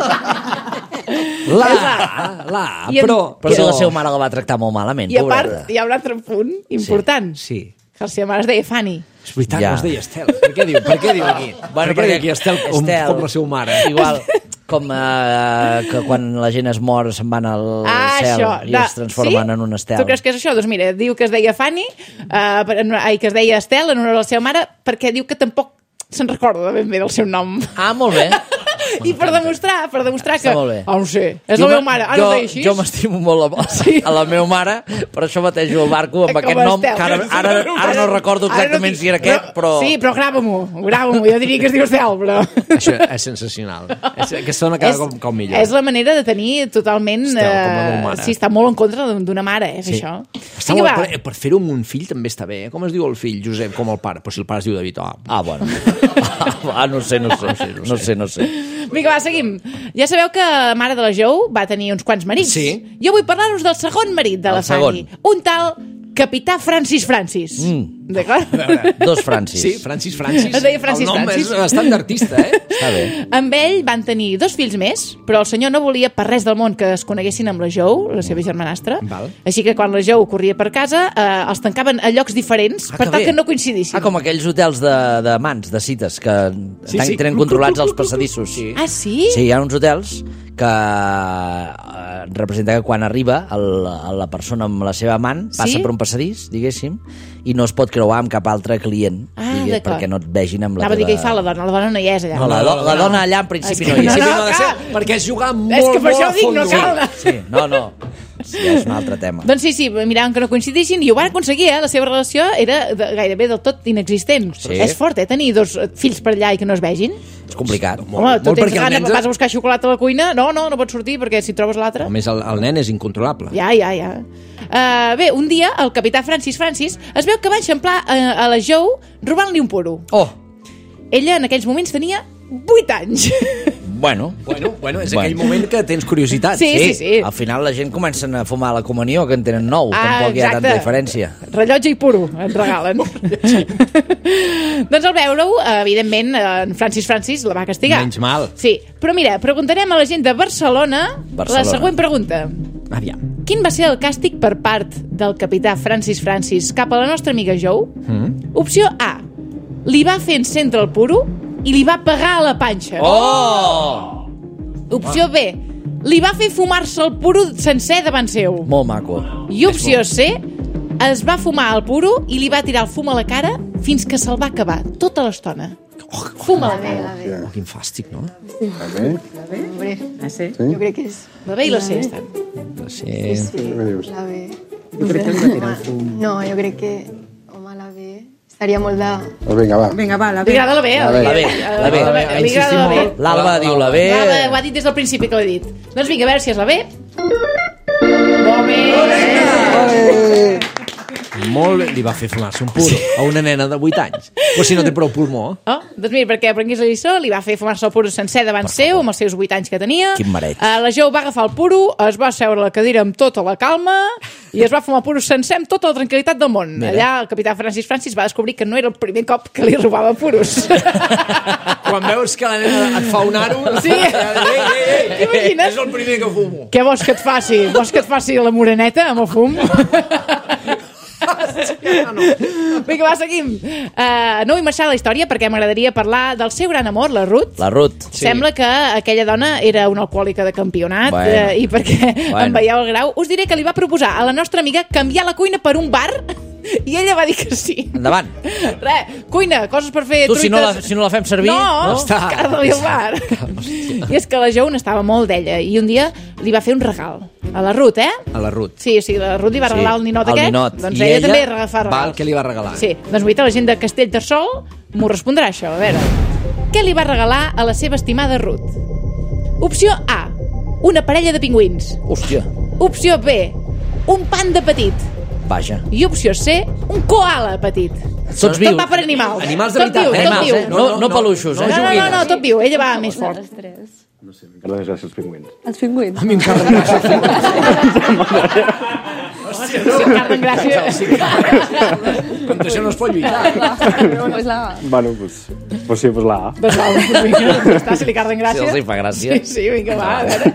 dèiem. La A, la A, I en- però... Però si la seva mare la va tractar molt malament, I a pobreta. part, hi ha un altre punt important. Sí. Que la seva mare es deia Fanny. És veritat, Ja. no es deia Estel. Per què diu, per què diu aquí? Bueno, per què diu aquí Estel com, Estel, com la seva mare? Igual, com eh, que quan la gent es mor se'n van al Ah, cel això. i No, es transformen sí? en un estel. Tu creus que és això? Doncs mira, diu que es deia Fanny, uh, per, ai, que es deia Estel en honor a la seva mare, perquè diu que tampoc se'n recorda ben bé del seu nom. Ah, molt bé. I per demostrar, per demostrar que... Està molt bé. Ah, no sé, és Jo la me- meva mare, ara jo, ho deia així. Jo m'estimo molt a, Sí. a la meva mare, per això batejo el barco amb Com aquest a nom, Estel. que ara, ara, ara no recordo Ara no exactament dic- si era aquest, però... Sí, però grava-m'ho, grava-m'ho. Jo diria que es diu Estel, però... Això és sensacional. És, que sona cada cop com millor. És la manera de tenir totalment... Estel, com la eh, meva mare. sí, està molt en contra d'una mare, és Sí. això. Està Vinga, molt, va. per per fer-ho amb un fill també està bé. Eh? Com es diu el fill, Josep, com el pare? Però si el pare es diu David, ah, Ah, bueno. Ah, no sé, no sé. No sé, no sé. Vinga, va, seguim. Ja sabeu que la mare de la Jo va tenir uns quants marits. Sí. Jo vull parlar-vos del segon marit de El la Fanny. segon. Un tal Capità Francis Francis. Mm. D'acord? Dos Francis. Sí, Francis Francis. Es deia Francis el nom Francis. és bastant d'artista, eh? Està bé. Amb ell van tenir dos fills més, però el senyor no volia per res del món que es coneguessin amb la Jo, la seva germanastra. Val. Així que quan la Jo corria per casa, eh, els tancaven a llocs diferents Ah, per que tal bé. que no coincidissin. Ah, com aquells hotels de, de mans, de cites, que Sí, sí, sí. tenen controlats els passadissos. Sí. Ah, sí? Sí, hi ha uns hotels que eh, representa que quan arriba el, la persona amb la seva amant passa Sí? per un passadís, diguéssim, i no es pot creuar amb cap altre client, Ah, digué, d'acord. perquè no et vegin amb la Anava a dir teva... què hi fa la dona, la dona no hi és allà. No, la, do, la dona allà en principi És que no hi és. no, Sí, no, no, ha de ser, clar. perquè és jugar molt, És que per molt això a dic, no fondo. cal anar. Sí, no, no. Sí, és un altre tema. Doncs sí, sí, miraven que no coincidissin i ho van aconseguir, eh? La seva relació era de, gairebé del tot inexistent. Sí. És fort, eh? Tenir dos eh, fills per allà i que no es vegin. És complicat. Home, tu molt, tens perquè el gana, nen- vas a buscar xocolata a la cuina? No, no, no pots sortir perquè si trobes l'altre... A més, el, el nen és incontrolable. Ja, ja, ja. Uh, bé, un dia el capità Francis Francis es veu que va eixamplar a, a la Jo robant-li un puro. Oh, Ella en aquells moments tenia vuit anys. bueno. Bueno, bueno, és Bueno. aquell moment que tens curiositat. Sí, sí, sí. Al final la gent comença a fumar la comunió, que en tenen nou. Ah, Tampoc hi ha exacte. tanta diferència. Rellotge i puro, et regalen. Doncs al veure-ho, evidentment, en Francis Francis la va castigar. Menys mal. Sí, però mira, preguntarem a la gent de Barcelona, Barcelona. la següent pregunta. Aviam. Quin va ser el càstig per part del capità Francis Francis cap a la nostra amiga Jo? Mm. Opció A. Li va fer encendre el puro i li va pegar a la panxa. Oh! Opció B. Li va fer fumar-se el puro sencer davant seu. Molt maco. I opció C. es va fumar el puro i li va tirar el fum a la cara fins que se'l va acabar, tota l'estona. Oh, fum a la cara. Oh, quin fàstic, no? A ver. Hombre, Ah, sí? yo creo que es La B i la C estan. Sí. Què dius? la B. Jo crec que li va tirar el fum. No, jo crec que, home, la B estaria molt de... Pues vinga, va. Vinga, va, la Li B. agrada la B? La B. La B, la B. Li agrada la B. L'Alba diu la B. L'Alba ho ha dit des del principi que l'he dit. Doncs vinga, a veure si és la B. Molt bé! Molt bé. Li va fer fumar-se un puro a una nena de vuit anys. Però si no té prou pulmó. Oh, doncs mira, perquè aprengués la lliçó, li va fer fumar-se el puro sencer davant seu, amb els seus vuit anys que tenia. Quin mareig. Uh, la Jo va agafar el puro, es va seure a la cadira amb tota la calma i es va fumar el puro sencer amb tota la tranquil·litat del món. Mira. Allà el capità Francis Francis va descobrir que no era el primer cop que li robava puros. Quan veus que la nena et fa un aro... Sí. Ei, ei, ei, T'imagines? és el primer que fumo. Què vols que et faci? Vols que et faci la moreneta amb el fum? Vinga, va, seguim. Uh, no vull marxar de la història perquè m'agradaria parlar del seu gran amor, la Ruth. La Ruth. Sí. Sembla que aquella dona era una alcohòlica de campionat, Bueno. eh, i perquè Bueno. em veieu el grau, us diré que li va proposar a la nostra amiga canviar la cuina per un bar i ella va dir que sí. Endavant. Res, cuina, coses per fer Tu, si no, la, truites. si no la fem servir... No, Està. cada-li al bar. I és que la Jo n'estava molt d'ella i un dia li va fer un regal a la Ruth, eh? A la Ruth. Sí, sí, la Ruth li va Sí, regalar el ninot el aquest. ninot. Doncs I ella, ella també fa regals. val, què li va regalar? Sí, doncs veritat, la gent de Castellterçol m'ho respondrà això. A veure, què li va regalar a la seva estimada Ruth? Opció A, una parella de pingüins. Hòstia, Opció B, un panda petit. vaja. I opció C, un koala petit. Tots vius. Tot va per animals. Animals de tot veritat, viu, eh? tot Animals, viu. eh? No, no peluixos, No, eh? no, no, no, tot viu. Ella va més fort. Els tres. No sé, m'encarda més gràcies els pingüins. Els pingüins. A mi em carreguen això. Sí, Carmen, gràcies. Contra això no es pot lluitar. Pues la... Bueno, pues, pues sí, pues la A. Doncs va, doncs vinga, ja està, si li carden Si gràcia. els hi fa gràcia. Sí, sí, vinga, va, a veure.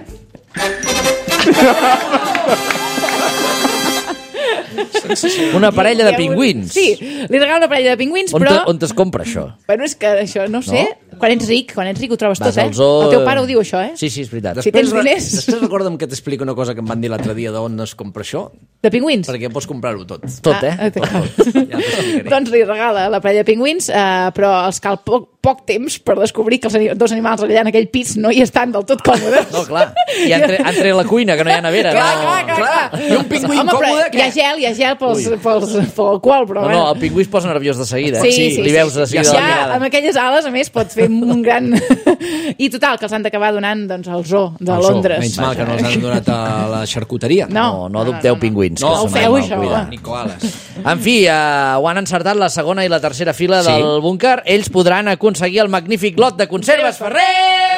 Una parella de pingüins. Sí, li regala una parella de pingüins, On, però... te, on es compra, això? Bueno, és que això, no ho sé. Quan ets ric, quan ets ric ho trobes Vas tot, eh? al zoo- El teu pare ho diu, això, eh? Sí, sí, és veritat. Si tens diners. Després recorda'm que t'explico una cosa que em van dir l'altre dia d'on es compra això, De pingüins? perquè pots comprar-ho tot. Tot, eh? Ah, Tot, tot. Ja t'ho explicaré. Doncs li regala la parella de pingüins, eh, però els cal poc, poc temps per descobrir que els ani- dos animals allà en aquell pis no hi estan del tot còmodes. No, clar. I entre, entre la cuina, que no hi ha nevera. Clar, no. clar, clar, clar. I un pingüí Home, però incòmode, hi ha què? gel, hi ha gel pels, pels, pel alcohol, però... No, bueno. no, el pingüí es posa nerviós de seguida. Sí, eh? sí, sí, Li veus de sí. seguida Ja, la mirada. amb aquelles ales, a més, pot fer un gran... I total, que els han d'acabar donant doncs, al zoo de El zoo. Londres. Menys mal que no els han donat a la xarcuteria. No. No, no adopteu pingüins. No, que ho són feu, mal això. cuidats. Ni koalas. En fi, uh, ho han encertat la segona i la tercera fila Sí. del búnquer. Ells podran aconseguir el magnífic lot de conserves Ferrer!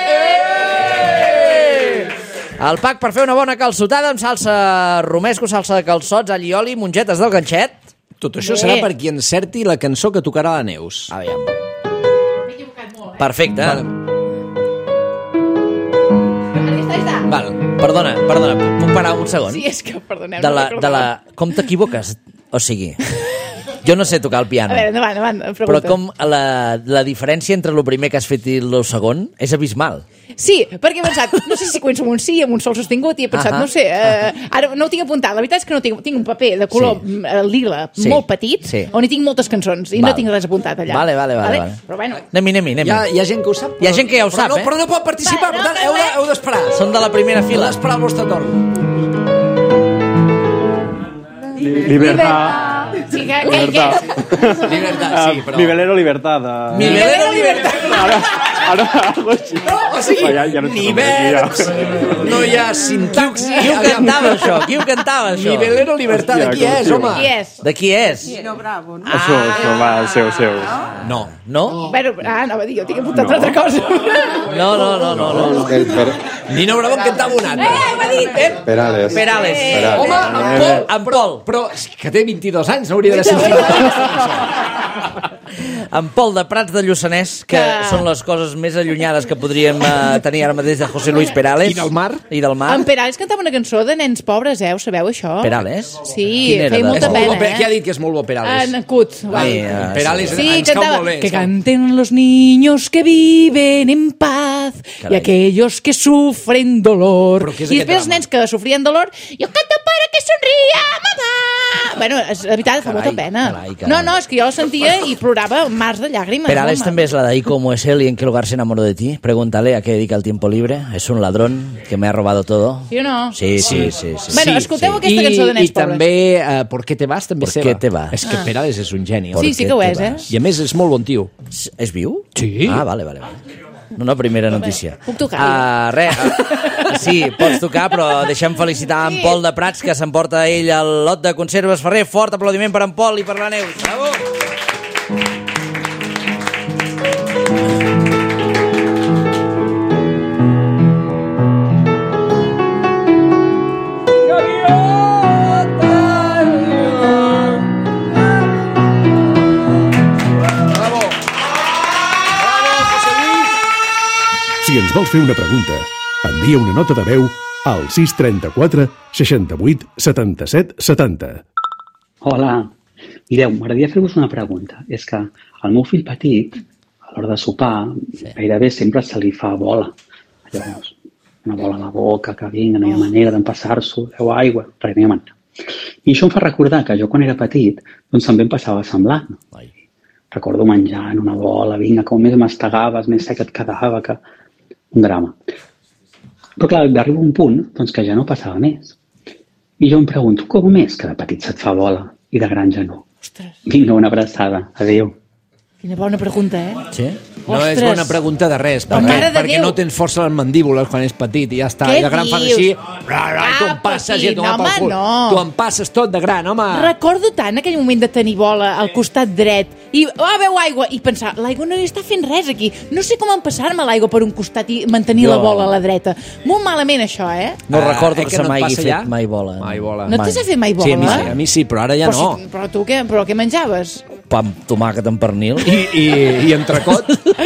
El pack per fer una bona calçotada amb salsa romesco, salsa de calçots, all i oli, mongetes del ganxet. Tot això Bé. serà per qui encerti la cançó que tocarà la Neus. Aviam. Perfecte. Vale. Està, està. Val. Perdona, perdona, puc parar un segon? Sí, és que, perdoneu, De no la, de la... Com t'equivoques? O sigui, jo no sé tocar el piano. A veure, endavant, endavant, Però pregunta. com la, la diferència entre el primer que has fet i el segon és abismal. Sí, perquè he pensat, no sé si començo amb un sí, amb un sol sostingut, i he pensat, Ahà. no sé, eh, ara no ho tinc apuntat. La veritat és que no tinc, tinc un paper de color Sí. sí. lila, Sí. molt petit, Sí. on hi tinc moltes cançons, i Val. no tinc res apuntat allà. Vale, vale, vale, vale. Però bueno, Anem-hi, anem-hi, anem-hi. Hi ha, hi ha gent que ho sap. Hi ha gent que ja ho però sap, no, eh? Però no pot participar, Va, per no, tant, no, heu de- no. heu d'esperar. Són de la primera Heu fila. d'esperar el vostre torn. Libertad. sí, que, que, que, Libertat, sí, però... Nivelero libertad. De... Mi velero libertad. Ara, ara, algo així. No, o sigui, Va, ja, ja no ni sé com dir, verbs, ja. no hi ha sintaxi... Qui ho cantava, això? Qui ho cantava, això? Nivelero libertad, de qui Hòstia, és, com home? qui és? De qui és? No, bravo, no? Això, això va, seu, seu. No. No? Bueno, ah, no, va dir, jo tinc apuntat una altra cosa. No, no, no, no. no. El per... Nino Bravo cantava un altre. Eh, ho ha dit! Eh? Perales. Perales. Perales. Home, en Pol, En Pol. però és que té vint-i-dos anys, no hauria de sentir. En Pol de Prats de Lluçanès, que, Que- són les coses més allunyades que podríem eh, tenir ara mateix de José Luis Perales. I del mar. I del mar. En Perales cantava una cançó de nens pobres, eh? Ho sabeu, això? Perales? Sí, Quin era, feia de- molta És molt pena, bo, eh? Qui ha dit que és molt bo Perales? En Cut. va. Ai, eh, Perales Sí, ens cau cantava molt bé. que ens cau. canten los niños que viven en paz. paz Carai. y aquellos que sufren dolor. Però què és I aquest després els drama? nens que sofrien dolor, jo canto para que sonria, mamà! Bueno, és, la veritat, fa Carai, molta pena. carai, carai. No, no, és que jo la sentia i plorava mars de llàgrimes. Perales home. també és la de "Y como es él y en qué lugar se enamoró de ti". Pregúntale a qué dedica el tiempo libre. Es un ladrón que me ha robado todo. Sí o no? Sí, sí, sí. sí. Bueno, sí, escolteu sí. aquesta cançó de Nens I també uh, ¿Por qué te vas? també ¿Por seva. qué te vas? És que Ah. Perales és un geni. Sí, sí que ho és, eh? I a més és molt bon tio. És- És viu? Sí. Ah, vale, vale. vale. Una primera notícia. Puc tocar, Uh, res, uh, sí, pots tocar, però deixem felicitar en Pol de Prats, que s'emporta ell el lot de conserves Ferrer. Fort aplaudiment per en Pol i per la Neus. Bravo! Si ens vols fer una pregunta, envia una nota de veu al sis trenta-quatre seixanta-vuit setanta-set setanta. Hola. Mireu, m'agradaria fer-vos una pregunta. És que al meu fill petit, a l'hora de sopar, sí. gairebé sempre se li fa bola. Llavors, una bola a la boca, que vinga, no hi ha manera d'empassar-s'ho, deu aigua, res, no hi ha manera. I això em fa recordar que jo quan era petit, doncs també em passava semblant. Ai. Recordo menjant una bola, vinga, com més mastegaves, més sec et quedava, que... un drama. Però clar, arriba un punt doncs, que ja no passava més. I jo em pregunto, com és que de petit se't fa bola i de gran ja no? Ostres, Vinga, una abraçada. Adéu. quina bona pregunta, eh? Sí? No és Ostres. bona pregunta de res, Per perquè, mare de perquè Déu. no tens força a les mandíbules quan és petit i ja està. Què I de gran fan dius? així, ra, ra, i tu em Ah, passes i petit, et dona pel home, cul. no. Tu em passes tot de gran, home. Recordo tant aquell moment de tenir bola al costat dret i, oh, veu aigua, i pensar, l'aigua no hi està fent res aquí. No sé com empassar-me l'aigua per un costat i mantenir Jo- la bola a la dreta. Molt malament, això, eh? No Ah, recordo eh, que que se no et m'hagi passa fet ja? mai bola. Mai bola. No te s'ha fet mai bola? Sí, a mi sí, a mi sí, però ara ja però, no. si, però tu què, però què menjaves? Pa amb tomàquet amb pernil. I, i, i entrecot.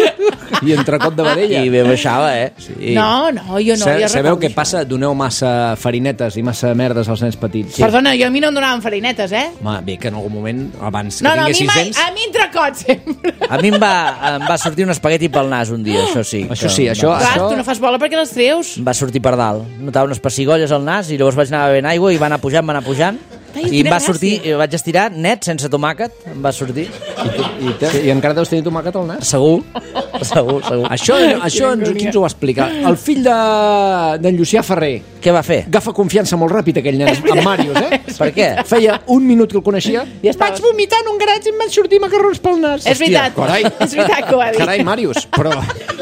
I entrecot de vedella. I bé baixava, eh? Sí. No, no, jo no. Sa- jo Sabeu recordo què això. passa? Doneu massa farinetes i massa merdes als nens petits. Perdona, jo a mi no em donaven farinetes, eh? Home, bé, que en algun moment, abans que No, no, a mi tinguessis mai, dents... a mi entrecot sempre. A mi em va, em va sortir un espagueti pel nas un dia, això sí. Això que sí, em això- va- Clar, això- tu no fas bola perquè les treus. Em va sortir per dalt. Notava unes pessigolles al nas i llavors vaig anar bevent aigua i va anar pujant, va anar pujant. Ai, I em quina va gràcia. sortir, i vaig estirar net, sense tomàquet, em va sortir. I, tu, i, te, I encara deus tenir tomàquet al nas? Segur, segur, segur. Això, això ens, qui ens ho va explicar? El fill de- d'en Llucià Ferrer. Què va fer? Agafa confiança molt ràpid, aquell nen, amb Màrius, eh? Per què? Feia un minut que el coneixia. Ja estava. Vaig vomitar en un garatge i em van sortir macarrons pel nas. És veritat, Carai. és veritat que ho va dir. Carai, Màrius, però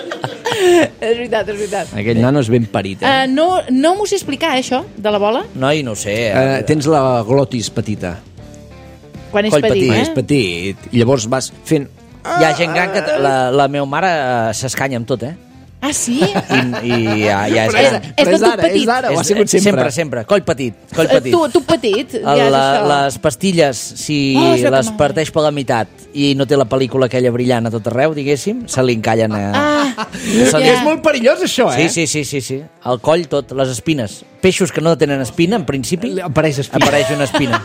És veritat, és veritat. aquell nano és ben parit, eh? Uh, no no m'ho sé explicar, eh, això, de la bola, Noi, no ho sé. Uh, tens la glotis petita. quan és Coll petit, petit, eh? És petit. I llavors vas fent... Hi ha gent gran que... t- La, la meva mare eh, s'escanya amb tot, eh? Ah, sí? I, i ja, ja és Però és, gran. és però de és tu d'ara, petit. és d'ara, ho ha És- sigut sempre. Sempre, sempre. Coll petit, coll Eh, petit. Tu, tu petit, ja és la, això. les pastilles, si Oh, és la que les m'agrada. parteix per la meitat i no té la pel·lícula aquella brillant a tot arreu, diguéssim, se li encallen a... Ah, se li... ja. És molt perillós, això, eh? Sí, sí, sí, sí, sí. El coll tot, les espines. Peixos que no tenen espina, en principi, Li apareix espina. apareix una espina.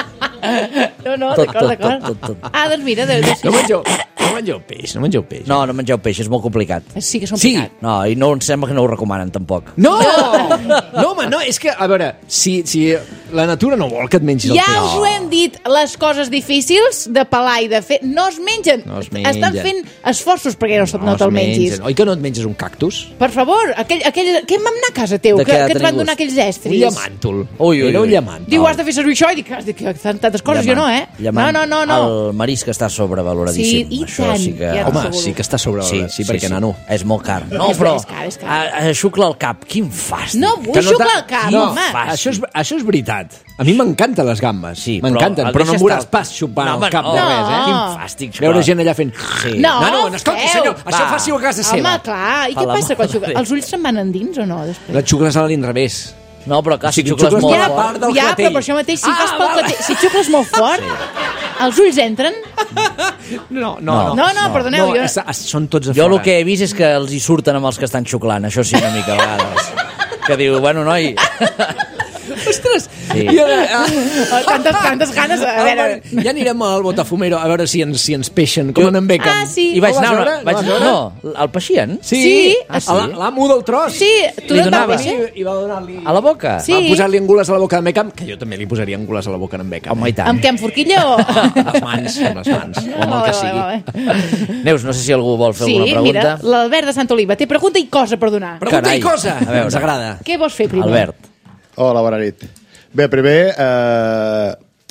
No, no, Tot, d'acord, tot, d'acord. tot, tot, tot. Ah, doncs mira, de, de, No mengeu, no mengeu peix, no mengeu peix. No, no mengeu peix, és molt complicat. Sí que són Sí. picat. No, i no em sembla que no ho recomanen, tampoc. No! No, home, no, és que, a veure, si, si la natura no vol que et mengis el Ja peix... us ho hem dit, les coses difícils de pelar i de fer no es mengen. No es mengen. Estan fent esforços perquè no, no, es te'l mengis. mengen. Oi que no et menges un cactus? Per favor, aquell, aquell, què em vam anar a casa teu? De Que, què ha que et van tenir donar gust? aquells Un estris? llamàntol. Ui, ui, Era un ui. llamàntol. Diu, has de fer servir això? I dic, "Ah, dic, tantes coses, jo no, eh? Llamant. No, no, no, no. El marisc està sobrevaloradíssim. Sí, i Això tant, sí que... ja Home, t'asseguro. sí que està sobrevalorat, sí, perquè, nano... És molt car. No, És- però... és car, és car. A, a, xucla el cap. Quin fàstic. No vull Que no xuclar t'ha- el cap, no, home. això és, això és veritat. A mi m'encanten les gambes. Sí, m'encanten, el però, no deixes em veuràs estar- pas xupant No, el home, cap no. de res, eh? Quin fàstic. Veure gent allà fent... Sí. No, no, no, escolti, feu. senyor, això Va. faci-ho a casa Home, seva. clar, i Per què la passa quan mare xucles? de Els ulls se'n van endins o no, després? Les xucles a l'inrevés. No, però clar, O sigui, si xucles xucles molt per la fort... part del ja, però clatell. per això mateix, si, Ah, fas pel vale. clatell, si xucles molt fort, els ulls entren? No, no, No. no. No, no, perdoneu, No, jo- és, és, són tots a Jo fora. el que he vist és que els hi surten amb els que estan xuclant, això sí, una mica a vegades. Que diu, bueno, noi... Ostres! Sí. I ara, ah, Oh, tantes, tantes ganes. A veure... ja anirem al Botafumero a veure si ens, si ens peixen, com en Beckham. Ah, sí. I vaig Ho vas anar... veure? Una, vaig, Ho vas veure? no, el peixien? Sí, Sí. ah, sí? L'amo del tros. Sí, tu Li no et vas donava. peixer? I va donar-li... A la boca? Sí. Va posar-li angules a la boca d'en Beckham, que jo també li posaria angules a la boca d'en Beckham. Home, i tant. Amb què, amb forquilla o...? Amb les mans, amb les mans, o amb el que sigui. Neus, no sé si algú vol fer Sí, alguna pregunta. mira, l'Albert de Santa Oliva té pregunta i cosa per donar. Pregunta Carai. i cosa! A veure. Ens agrada. Què vols fer primer? Albert. Hola, bona nit. Bé, primer, eh,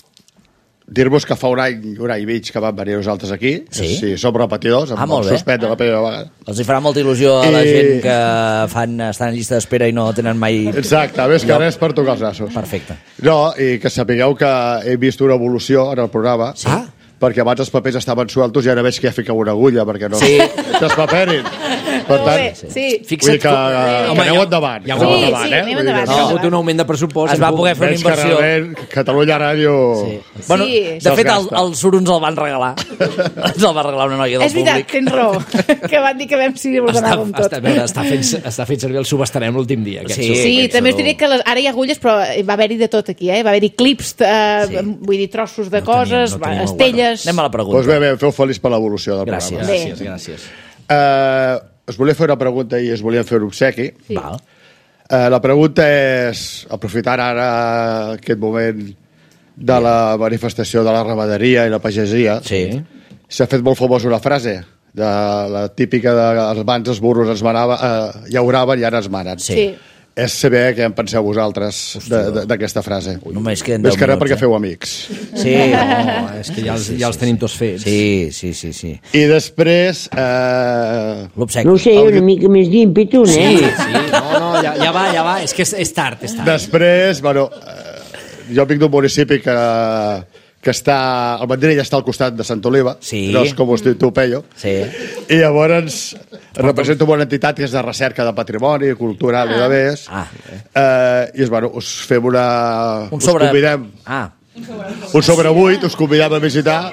dir-vos que fa un any, un any i mig que vam venir nosaltres aquí. Sí? Sí, som repetidors, Ah, em molt vam bé. suspendre la primera vegada. Els hi farà molta il·lusió a la I- gent que fan, estan en llista d'espera i no tenen mai... Exacte, més que res per tocar els nassos. Perfecte. No, i que sapigueu que he vist una evolució en el programa. Sí? Ah? Perquè abans els papers estaven sueltos i ara veig que ja fiqueu una agulla perquè no Sí. que es paperin. Per Molt bé, tant, sí. vull dir que, que Home, aneu ja- endavant. ja ho aneu Sí, endavant, sí, eh? anem Vull dir endavant. que Ha no. hagut un augment de pressupost. Es va poder fer una Veig que inversió. realment Catalunya Ràdio... Sí. Bueno, Sí. de Se'ls fet, el, gasta. el suro ens el van regalar. Ens el va regalar una noia del És veritat, públic. tens raó. Que van dir que vam si vos Està, anàvem tot. està, a veure, està, fent, està fent servir el subestarem l'últim dia. Aquest Sí. sub. Sí, Penso també us no. diré que les, ara hi ha agulles, però va haver-hi de tot aquí, eh? Va haver-hi clips, eh, Sí. vull dir, trossos de No tenim- coses, no tenim el estelles... Anem a la pregunta. Doncs bé, bé, em feu feliç per l'evolució del Gràcies. programa. Bé. Gràcies, gràcies. Eh, us volia fer una pregunta i us volia fer un obsequi. Sí. Val. Eh, la pregunta és, aprofitant ara aquest moment de la manifestació de la ramaderia i la pagesia, Sí. s'ha fet molt famosa una frase de la típica de abans els burros ens manava, eh, llauraven i ara ens manen. Sí. Sí. És saber què en penseu vosaltres de- de- d'aquesta frase. Només queden Més deu que res minuts, perquè eh? feu amics. Sí. No, és que ja els, ja els tenim tots fets. Sí, sí, sí, sí. I després... Eh, L'obsequi. No ho sé, una mica més d'ímpetu, eh? Sí, sí, no, no, ja, ja va, ja va, és que és, és tard, és tard. Després, bueno, eh, jo vinc d'un municipi que, que està... El Vendrell està al costat de Sant Oliva, Sí. no és com ho diu tu, Pello. Sí. I llavors represento una entitat que és de recerca de patrimoni, cultural i de més. Ah. Eh, I, és, bueno, us fem una... Un sobre... Us convidem Ah, un sobre vuit, us convidem a visitar.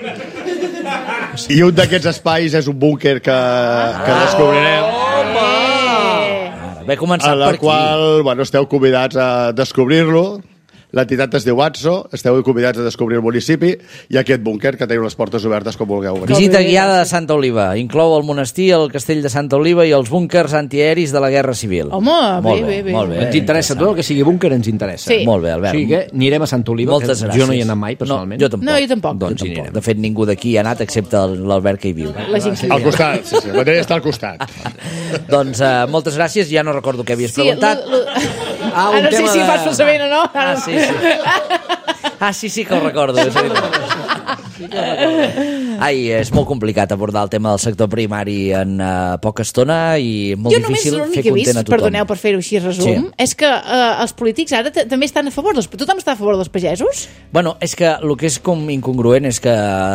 I un d'aquests espais és un búnquer que, que descobrirem, ara, ve començat en la per aquí. qual bueno, esteu convidats a descobrir-lo. L'entitat es diu ATSO, esteu convidats a descobrir el municipi i aquest búnquer que teniu les portes obertes com vulgueu. Visita guiada de Santa Oliva. Inclou el monestir, el castell de Santa Oliva i els búnkers antiaeris de la Guerra Civil. Home, molt bé, bé, bé. Molt bé. Ens interessa tot el que sigui búnquer, ens interessa. Sí. Molt bé, Albert. O sigui que anirem a Sant Oliva, Moltes que gràcies. jo no hi he anat mai, personalment. No, jo tampoc. No, jo tampoc. Doncs Jo tampoc. anirem. De fet, ningú d'aquí hi ha anat excepte l'Albert que hi viu. La gent que hi Al ha. costat, sí, sí, el Vendrell està al costat. Doncs uh, moltes gràcies. Ja no recordo què havies Sí, preguntat. lo- lo- Ah, un Ara no sé tema si de- fas falsament o no. Ah, sí, sí. Ah, sí, sí que ho recordo. És veritat. Sí que ho recordo. Ai, és molt complicat abordar el tema del sector primari en uh, poca estona i molt Jo només difícil l'únic fer que he vist, content a tothom. perdoneu per fer-ho així resum, Sí. és que eh, els polítics ara t- també estan a favor dels... Tothom està a favor dels pagesos? Bueno, és que el que és com incongruent és que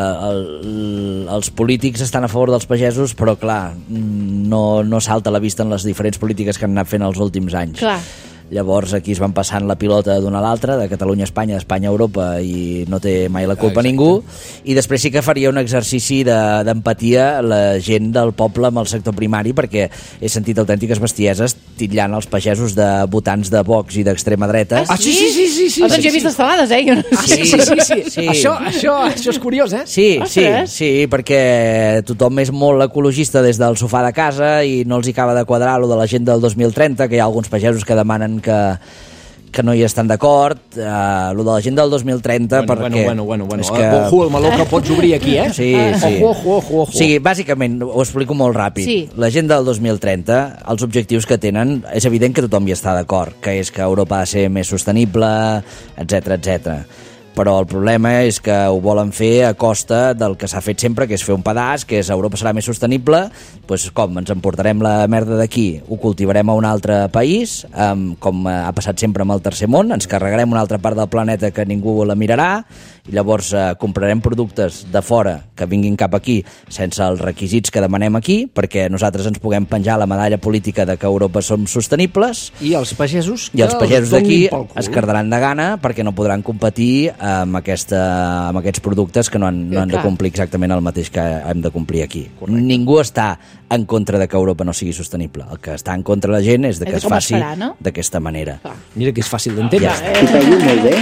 el, els polítics estan a favor dels pagesos, però clar, no, no salta a la vista en les diferents polítiques que han anat fent els últims anys. Clar. Llavors aquí es van passant la pilota d'una a l'altra, de Catalunya a Espanya, d'Espanya a Europa, i no té mai la culpa ningú. I després sí que faria un exercici de- d'empatia la gent del poble amb el sector primari, perquè he sentit autèntiques bestieses titllant els pagesos de votants de Vox i d'extrema dreta. Ah, sí, sí, sí, sí, sí, Ah, doncs sí, jo he vist sí. les talades, eh? Jo no Ah, sí, sí, sí, sí. Sí. Això, això, això és curiós, eh? Sí, sí, Ostres. sí, perquè tothom és molt ecologista des del sofà de casa i no els hi acaba de quadrar lo de la gent del dos mil trenta, que hi ha alguns pagesos que demanen que que no hi estan d'acord, uh, lo de la gent del dos mil trenta, Bueno, perquè... bueno, bueno, bueno. és Que... Ojo, el meló que pots obrir aquí, eh? Sí, sí. Ojo, ojo, ojo, ojo. O sigui, bàsicament, ho explico molt ràpid. Sí. La gent del dos mil trenta, els objectius que tenen, és evident que tothom hi està d'acord, que és que Europa ha de ser més sostenible, etcètera, etcètera. Però el problema és que ho volen fer a costa del que s'ha fet sempre, que és fer un pedaç, que és Europa serà més sostenible, doncs com, ens emportarem la merda d'aquí, ho cultivarem a un altre país, um, com ha passat sempre amb el tercer món, ens carregarem una altra part del planeta que ningú la mirarà, i llavors eh, comprarem productes de fora que vinguin cap aquí sense els requisits que demanem aquí, perquè nosaltres ens puguem penjar la medalla política de que a Europa som sostenibles, I els pagesos... i els que pagesos donin d'aquí pel cul. es cardaran de gana perquè no podran competir amb, aquesta, amb aquests productes que no han, no han de complir exactament el mateix que hem de complir aquí. Correcte. Ningú està en contra de que Europa no sigui sostenible. El que està en contra la gent és de que es, es faci farà, no? d'aquesta manera. Clar. Mira que és fàcil d'entendre. Ja. Eh. Molt bé.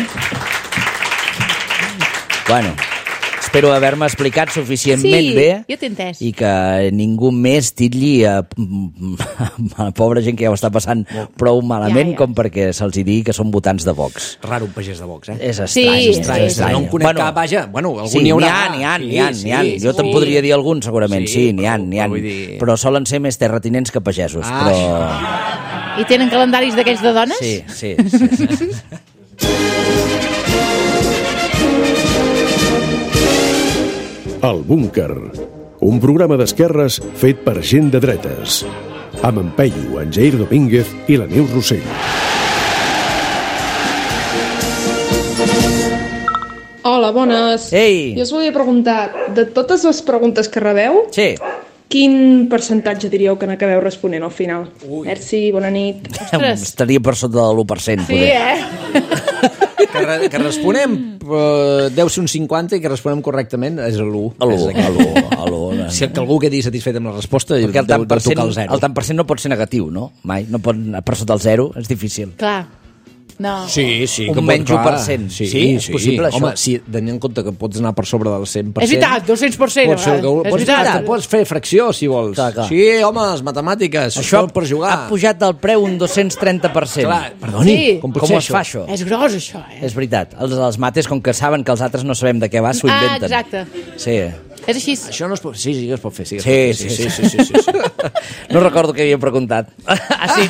Bueno, espero haver-me explicat suficientment sí, bé jo t'he entès. I que ningú més titlli a, a la pobra gent que ja ho està passant prou malament ja, ja. com perquè se'ls digui que són votants de Vox. Raro un pagès de Vox, eh? És estrany, sí, estrany, sí, estrany. No en conec bueno, cap, vaja. Bueno, algun sí, n'hi haurà. N'hi ha, n'hi ha, n'hi ha. Sí, jo sí. te'n podria dir algun, segurament. Sí, sí n'hi ha, n'hi ha. Dir... Però solen ser més terratinents que pagesos. Ah, però... I tenen calendaris d'aquells de dones? Sí, sí. sí, sí. El Búnquer, un programa d'esquerres fet per gent de dretes, amb en Peyu, en Jair Domínguez i la Neus Rossell. Hola, bones. Ei. Jo us volia preguntar, de totes les preguntes que rebeu, sí. quin percentatge diríeu que n'acabeu responent al final? Ui. Merci, bona nit. Ostres. Estaria per sota de l'u per cent. Sí, poder. eh? Que, re, que responem uh, deu ser un cinquanta i que responem correctament és l'u. L'u, l'u. Si que algú quedi satisfet amb la resposta perquè el tant deu, per deu cent, tocar el zero. El tant per cent no pot ser negatiu, no? Mai. No pot anar per sota el zero, és difícil. Clar. No. Sí, sí. Un menys u per cent. Sí, sí, és sí. possible, això. Home, si tenint en compte que pots anar per sobre del cent per cent... És veritat, dos-cents per cent. Pots, ser, que, és pots, veritat. pots fer fracció, si vols. Clar, clar. Sí, home, les matemàtiques, això per jugar. Ha pujat del preu un dos-cents trenta per cent. Clar, perdoni, sí. com, com es fa això? És gros, això, eh? És veritat. Els, els mates, com que saben que els altres no sabem de què va, s'ho inventen. Ah, exacte. Sí. És així. Això no es pot... Sí, sí, es pot fer. Sí, sí, sí, sí, sí, sí, sí, sí. No recordo què havia preguntat. Ah, sí.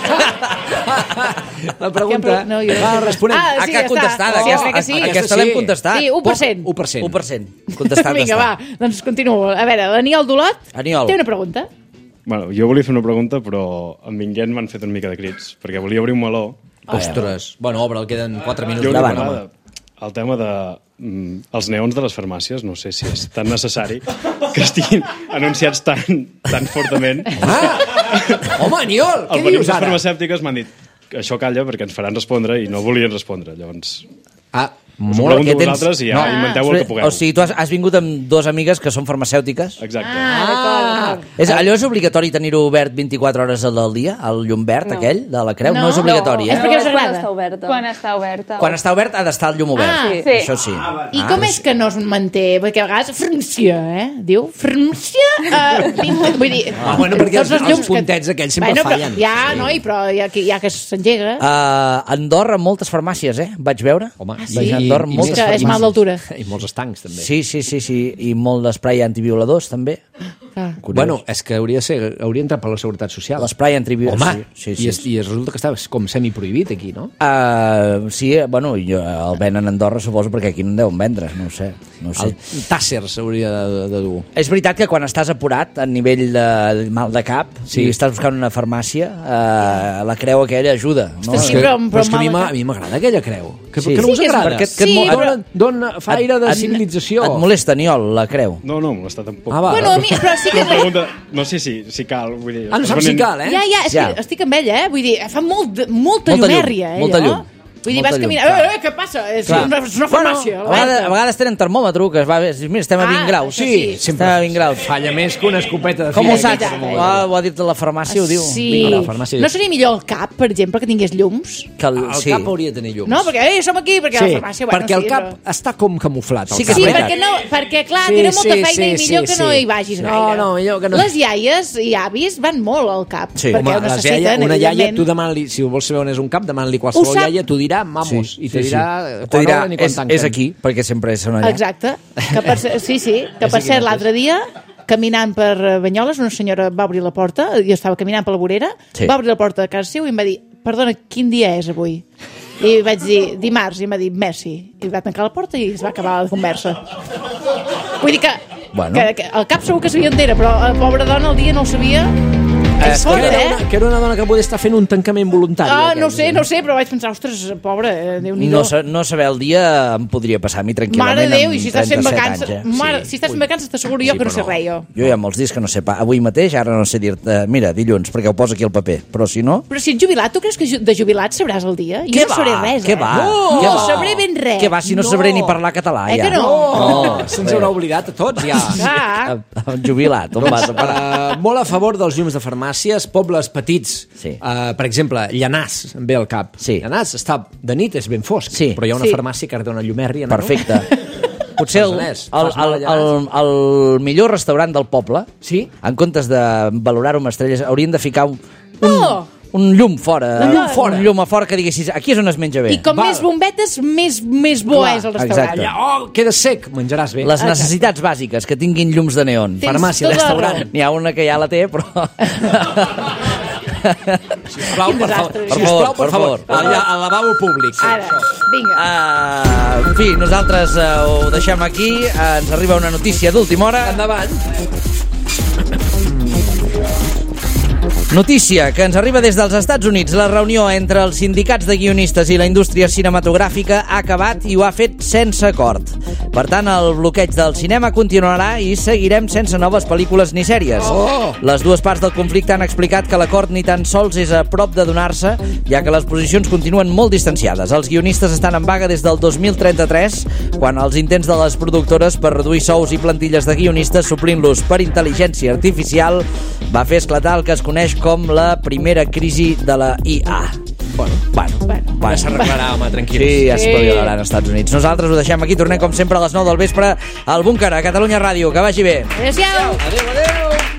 La pregunta... No, jo... Va, responem. Ah, sí, ah, que ha contestat. Oh, aquesta, que sí. aquesta l'hem contestat. Sí, u per cent. u per cent. u per cent. Contestat. Vinga, va, doncs continuo. A veure, l'Aniol Dolot Aniol. té una pregunta. Bueno, jo volia fer una pregunta, però en vinguent m'han fet una mica de crits, perquè volia obrir un meló. Oh. Ostres. Bueno, obre, queden quatre minuts. Jo davant, home. El tema de mm, els neons de les farmàcies, no sé si és tan necessari que estiguin anunciats tan, tan fortament. Ah! Home, Aniol, què dius ara? Les farmacèutiques m'han dit que això calla perquè ens faran respondre i no volien respondre. Llavors... Ah, us ho pregunto vosaltres i ja no. inventeu el que pugueu. O sigui, tu has, has vingut amb dues amigues que són farmacèutiques? Exacte. Ah, d'acord. És, allò és obligatori tenir-ho obert vint-i-quatre hores al dia? El llum verd, no. aquell, de la creu? No, no és obligatori, no. eh? És perquè us Quan agrada. està oberta. Quan està oberta. Quan està obert ha d'estar el llum obert. Ah, sí. Això sí. Ah, I com és que no es manté? Perquè a vegades frncia, eh? Diu frncia... Uh, vint... Vull dir... Ah, bueno, perquè els, els, els puntets que... aquells sempre bueno, fallen. Ja, sí. no? I però ja que, ja que s'engega... Uh, a Andorra, moltes farmàcies, eh? Vaig veure. Home, ah, sí? Vaig a Andorra, I moltes farmàcies. És mal d'altura. I molts estancs, també. Sí, sí, sí, sí. I molt d'esprai antivioladors, també. Ah. Bueno, és que hauria, ser, hauria entrat per la Seguretat Social. L'esprai antiviolador. Home, sí, sí, i, es, sí. i es resulta que està com semiprohibit aquí, no? Uh, sí, bueno, jo, el venen a Andorra, suposo, perquè aquí no en deuen vendre, no ho sé. No ho sé. El tàsser s'hauria de, de dur. És veritat que quan estàs apurat a nivell de mal de cap, sí. si estàs buscant una farmàcia, uh, la creu aquella ajuda. No? Ostres, sí, però, però, però és que però a mi m'agrada aquella creu. Que, sí. que no us sí, agrada? Que, que sí, et, però... Dona, dona fa aire de et, civilització. Et molesta, Aniol, la creu? No, no, molesta tampoc. Ah, va. Bueno, a mi, però sí que... Pregunta, no sé si, si cal, vull dir... Ah, no saps si cal, eh? Ja, ja, és ja. que estic amb ella, eh? Vull dir, fa molt, molta, molta llum, llumèrria, eh? molta allò. llum. Vull dir, Molta vas llum, caminar... clar. Eh, eh, què passa? És Clar. una, és una farmàcia. Bueno, a, vegades, a vegades tenen termòmetre, que es va... Mira, estem a Ah, vint graus. això sí. Estem a vint graus. Falla més que una escopeta de Com ho fira. saps? eh? Ah, ho ha dit la farmàcia, ho diu. Sí. Vinga, la farmàcia diu. No seria millor el cap, per exemple, que tingués llums? Que el, El sí. cap hauria de tenir llums. No, perquè eh, som aquí, perquè sí, la farmàcia... Bueno, perquè el sí, cap però... està com camuflat. El Sí que cap. Sí, és veritat. perquè, no, perquè clar, Sí, tenen molta sí, feina sí, i millor sí, que no sí. hi vagis No, gaire. no, millor que no. Les iaies i avis van molt al cap, Sí. perquè Home, ho les necessiten, iaia, una iaia, evidentment. tu demana-li, si vols saber on és un cap, demana-li Ho qualsevol sap. iaia, t'ho dirà, vamos, Sí, i te sí, dirà, sí. quan Te dirà, obren i quan és, tanquen. és aquí, perquè sempre són allà. Exacte. Que per, ser- sí, sí, que per aquí cert, mateix. l'altre dia, caminant per eh, Banyoles, una senyora va obrir la porta, jo estava caminant per la vorera, Sí. va obrir la porta de casa seu i em va dir, perdona, quin dia és avui? I vaig dir, dimarts, i em va dir, merci. I va tancar la porta i es va acabar la conversa. Vull dir que, Bueno. que, que el cap segur que sabia on era, però la pobra dona el dia no el sabia. És fort, que, era eh? una, que era una dona que podia estar fent un tancament voluntari. Ah, no aquells, sé, eh? no sé, però vaig pensar, ostres, pobra, eh, Déu-n'hi-do. No, sa- no saber el dia em podria passar a mi tranquil·lament Mare de Déu, amb i si estàs fent trenta-set vacances... anys, eh? Mare, si estàs fent vacances t'asseguro jo Sí, que no però sé res, jo. Jo hi ha molts dies que no sé pas. Avui mateix, ara no sé dir-te, mira, dilluns, perquè ho poso aquí al paper. Però si no... Però si ets jubilat, tu creus que ju- de jubilat sabràs el dia? Jo Què no sabré va? res, Què eh? va? No, Què no va? sabré ben res. Què va, si no, No. sabré ni parlar català, Eh ja. que no? No, se'ns haurà oblidat a tots, ja. Ah. Jubilat, on vas a parar? Uh, molt a favor dels llums de farmàcies, pobles petits. Sí. Uh, per exemple, Llanàs, em ve al cap. Sí. Llanàs està de nit, és ben fosc, Sí. però hi ha una Sí. farmàcia que dona llumèrria. Perfecte. Potser el, Barcelonès, el, fas mal el, allà. el, el millor restaurant del poble, Sí? en comptes de valorar-ho amb estrelles, haurien de ficar un, un, Oh! un llum fora. Un llum fora. Un llum a fora que diguessis, aquí és on es menja bé. I com Val. més bombetes, més, més bo Clar, és el restaurant. exacte. Oh, queda sec, menjaràs bé. Les necessitats bàsiques, que tinguin llums de neon. Tens Farmàcia, tota la restaurant. raó. N'hi ha una que ja la té, però... Sisplau, Quin per favor. desastre. Per Sisplau, favor, per per favor. favor. Al, al lavabo públic. Sí. Ara, vinga. Uh, en fi, nosaltres uh, ho deixem aquí. Uh, ens arriba una notícia d'última hora. Endavant. Notícia que ens arriba des dels Estats Units. La reunió entre els sindicats de guionistes i la indústria cinematogràfica ha acabat i ho ha fet sense acord. Per tant, el bloqueig del cinema continuarà i seguirem sense noves pel·lícules ni sèries. Oh! Les dues parts del conflicte han explicat que l'acord ni tan sols és a prop de donar-se, ja que les posicions continuen molt distanciades. Els guionistes estan en vaga des del dos mil trenta-tres, quan els intents de les productores per reduir sous i plantilles de guionistes suplint-los per intel·ligència artificial va fer esclatar el que es coneix com la primera crisi de la I A. Bueno, Bueno, Bueno. ja s'arreglarà, home, tranquils. sí, ja Sí. s'espavilaran als Estats Units. Nosaltres ho deixem aquí, tornem com sempre a les nou del vespre al Búnquer, a Catalunya Ràdio. Que vagi bé. Adéu-siau. Adéu, adéu.